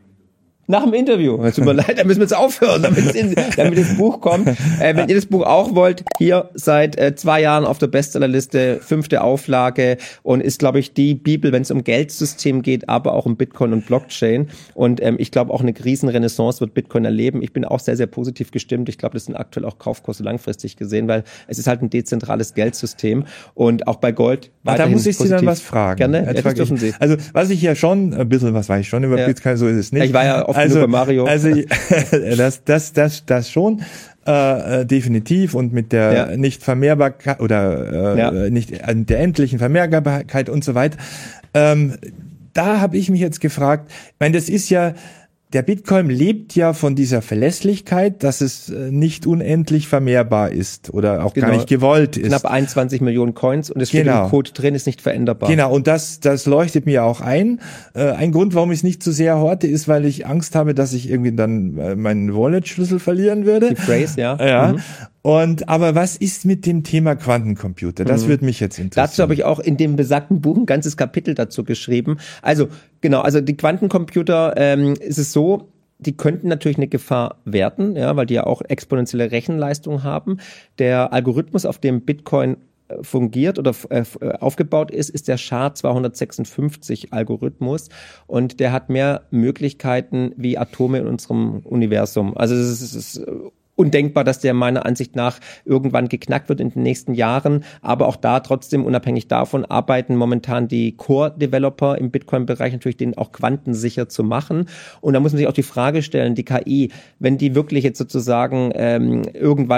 Nach dem Interview. Es tut mir leid, da müssen wir jetzt aufhören, damit, in, damit das Buch kommt. Äh, wenn ihr das Buch auch wollt, hier seit äh, zwei Jahren auf der Bestsellerliste, fünfte Auflage und ist, glaube ich, die Bibel, wenn es um Geldsystem geht, aber auch um Bitcoin und Blockchain. Und ähm, ich glaube, auch eine Riesenrenaissance wird Bitcoin erleben. Ich bin auch sehr, sehr positiv gestimmt. Ich glaube, das sind aktuell auch Kaufkurse langfristig gesehen, weil es ist halt ein dezentrales Geldsystem. Und auch bei Gold weiterhin Da muss ich positiv. Sie dann was fragen. Gerne, ja, das dürfen Sie. Also was ich ja schon, ein bisschen was weiß ich schon über ja. Bitcoin, so ist es nicht. Ich war ja oft also, über Mario. Also das, das, das, das schon äh, definitiv und mit der ja. nicht Vermehrbarkeit oder äh, ja. nicht äh, der endlichen Vermehrbarkeit und so weiter. Ähm, da habe ich mich jetzt gefragt, ich meine, das ist ja, der Bitcoin lebt ja von dieser Verlässlichkeit, dass es nicht unendlich vermehrbar ist oder auch genau. gar nicht gewollt ist. Knapp einundzwanzig Millionen Coins und es steht genau. im Code drin, ist nicht veränderbar. Genau, und das das leuchtet mir auch ein. Äh, ein Grund, warum ich es nicht zu sehr horte, ist, weil ich Angst habe, dass ich irgendwie dann äh, meinen Wallet-Schlüssel verlieren würde. Die Phrase, ja. Ja. Mhm. Und aber was ist mit dem Thema Quantencomputer? Das mhm. würde mich jetzt interessieren. Dazu habe ich auch in dem besagten Buch ein ganzes Kapitel dazu geschrieben. Also genau, also die Quantencomputer ähm, ist es so, die könnten natürlich eine Gefahr werden, ja, weil die ja auch exponentielle Rechenleistung haben. Der Algorithmus, auf dem Bitcoin fungiert oder äh, aufgebaut ist, ist der S H A zweihundertsechsundfünfzig Algorithmus und der hat mehr Möglichkeiten wie Atome in unserem Universum. Also es ist, es ist undenkbar, dass der meiner Ansicht nach irgendwann geknackt wird in den nächsten Jahren. Aber auch da trotzdem, unabhängig davon, arbeiten momentan die Core-Developer im Bitcoin-Bereich natürlich, den auch quantensicher zu machen. Und da muss man sich auch die Frage stellen, die K I, wenn die wirklich jetzt sozusagen ähm, irgendwann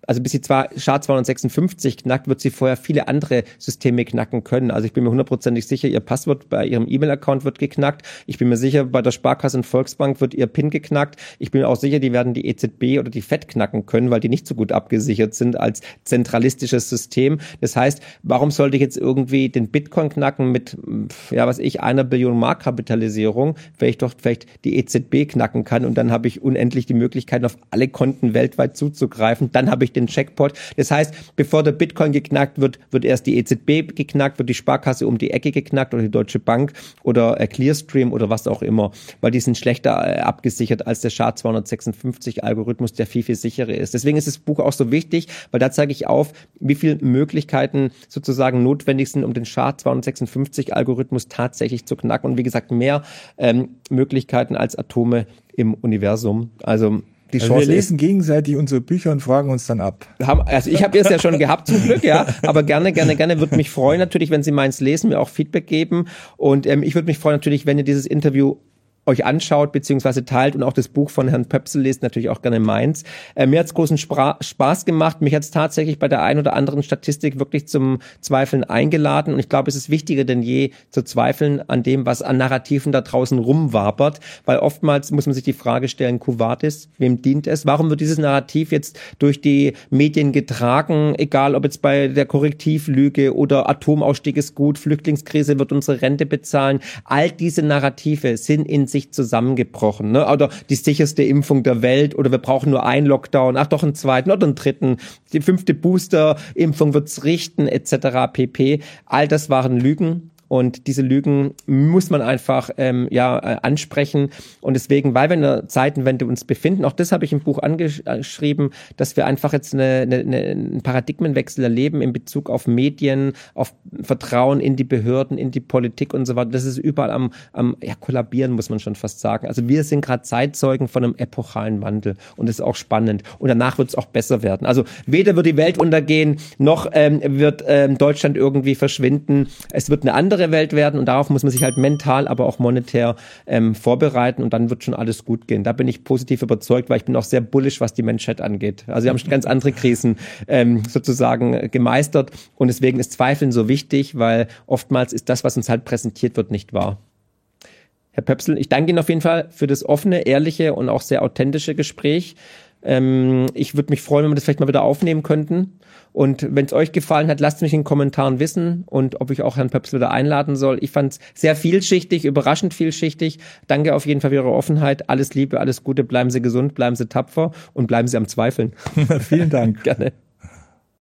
also bis sie zwar S H A zweihundertsechsundfünfzig knackt, wird sie vorher viele andere Systeme knacken können. Also ich bin mir hundertprozentig sicher, ihr Passwort bei ihrem E-Mail-Account wird geknackt. Ich bin mir sicher, bei der Sparkasse und Volksbank wird ihr PIN geknackt. Ich bin mir auch sicher, die werden die E Z B oder die F E D knacken können, weil die nicht so gut abgesichert sind als zentralistisches System. Das heißt, warum sollte ich jetzt irgendwie den Bitcoin knacken mit, ja, was ich, einer Billion Mark Kapitalisierung, weil ich doch vielleicht die E Z B knacken kann und dann habe ich unendlich die Möglichkeit, auf alle Konten weltweit zuzugreifen. Dann habe ich den Checkpot. Das heißt, bevor der Bitcoin geknackt wird, wird erst die E Z B geknackt, wird die Sparkasse um die Ecke geknackt oder die Deutsche Bank oder äh, Clearstream oder was auch immer, weil die sind schlechter äh, abgesichert als der S H A zweihundertsechsundfünfzig Algorithmus, der viel, viel sicherer ist. Deswegen ist das Buch auch so wichtig, weil da zeige ich auf, wie viele Möglichkeiten sozusagen notwendig sind, um den S H A zweihundertsechsundfünfzig Algorithmus tatsächlich zu knacken. Und wie gesagt, mehr ähm, Möglichkeiten als Atome im Universum. Also die Chance also wir lesen gegenseitig unsere Bücher und fragen uns dann ab. Haben, also ich habe es ja schon gehabt zum Glück, ja, aber gerne, gerne, gerne würde mich freuen natürlich, wenn Sie meins lesen, mir auch Feedback geben und ähm, ich würde mich freuen natürlich, wenn ihr dieses Interview euch anschaut beziehungsweise teilt und auch das Buch von Herrn Pöpsel lest, natürlich auch gerne meins. Äh, mir hat's großen Spra- Spaß gemacht. Mich hat's tatsächlich bei der ein oder anderen Statistik wirklich zum Zweifeln eingeladen und ich glaube, es ist wichtiger denn je zu zweifeln an dem, was an Narrativen da draußen rumwabert, weil oftmals muss man sich die Frage stellen, Quo vadis, wem dient es? Warum wird dieses Narrativ jetzt durch die Medien getragen, egal ob jetzt bei der Korrektivlüge oder Atomausstieg ist gut, Flüchtlingskrise wird unsere Rente bezahlen. All diese Narrative sind in sich zusammengebrochen, ne? Oder die sicherste Impfung der Welt oder wir brauchen nur einen Lockdown, ach doch einen zweiten oder einen dritten, die fünfte Booster-Impfung wird's richten et cetera pp. All das waren Lügen. Und diese Lügen muss man einfach ähm, ja äh, ansprechen. Und deswegen, weil wir in einer Zeitenwende uns befinden, auch das habe ich im Buch angeschrieben, dass wir einfach jetzt eine, eine, einen Paradigmenwechsel erleben in Bezug auf Medien, auf Vertrauen in die Behörden, in die Politik und so weiter. Das ist überall am, am ja, kollabieren, muss man schon fast sagen. Also wir sind gerade Zeitzeugen von einem epochalen Wandel. Und das ist auch spannend. Und danach wird es auch besser werden. Also weder wird die Welt untergehen, noch ähm, wird ähm, Deutschland irgendwie verschwinden. Es wird eine andere Welt werden und darauf muss man sich halt mental, aber auch monetär ähm, vorbereiten und dann wird schon alles gut gehen. Da bin ich positiv überzeugt, weil ich bin auch sehr bullish, was die Menschheit angeht. Also wir haben schon ganz andere Krisen ähm, sozusagen gemeistert und deswegen ist Zweifeln so wichtig, weil oftmals ist das, was uns halt präsentiert wird, nicht wahr. Herr Pöpsel, ich danke Ihnen auf jeden Fall für das offene, ehrliche und auch sehr authentische Gespräch. Ähm, ich würde mich freuen, wenn wir das vielleicht mal wieder aufnehmen könnten. Und wenn es euch gefallen hat, lasst mich in den Kommentaren wissen und ob ich auch Herrn Pöpsel wieder einladen soll. Ich fand es sehr vielschichtig, überraschend vielschichtig. Danke auf jeden Fall für Ihre Offenheit. Alles Liebe, alles Gute, bleiben Sie gesund, bleiben Sie tapfer und bleiben Sie am Zweifeln. Vielen Dank. Gerne.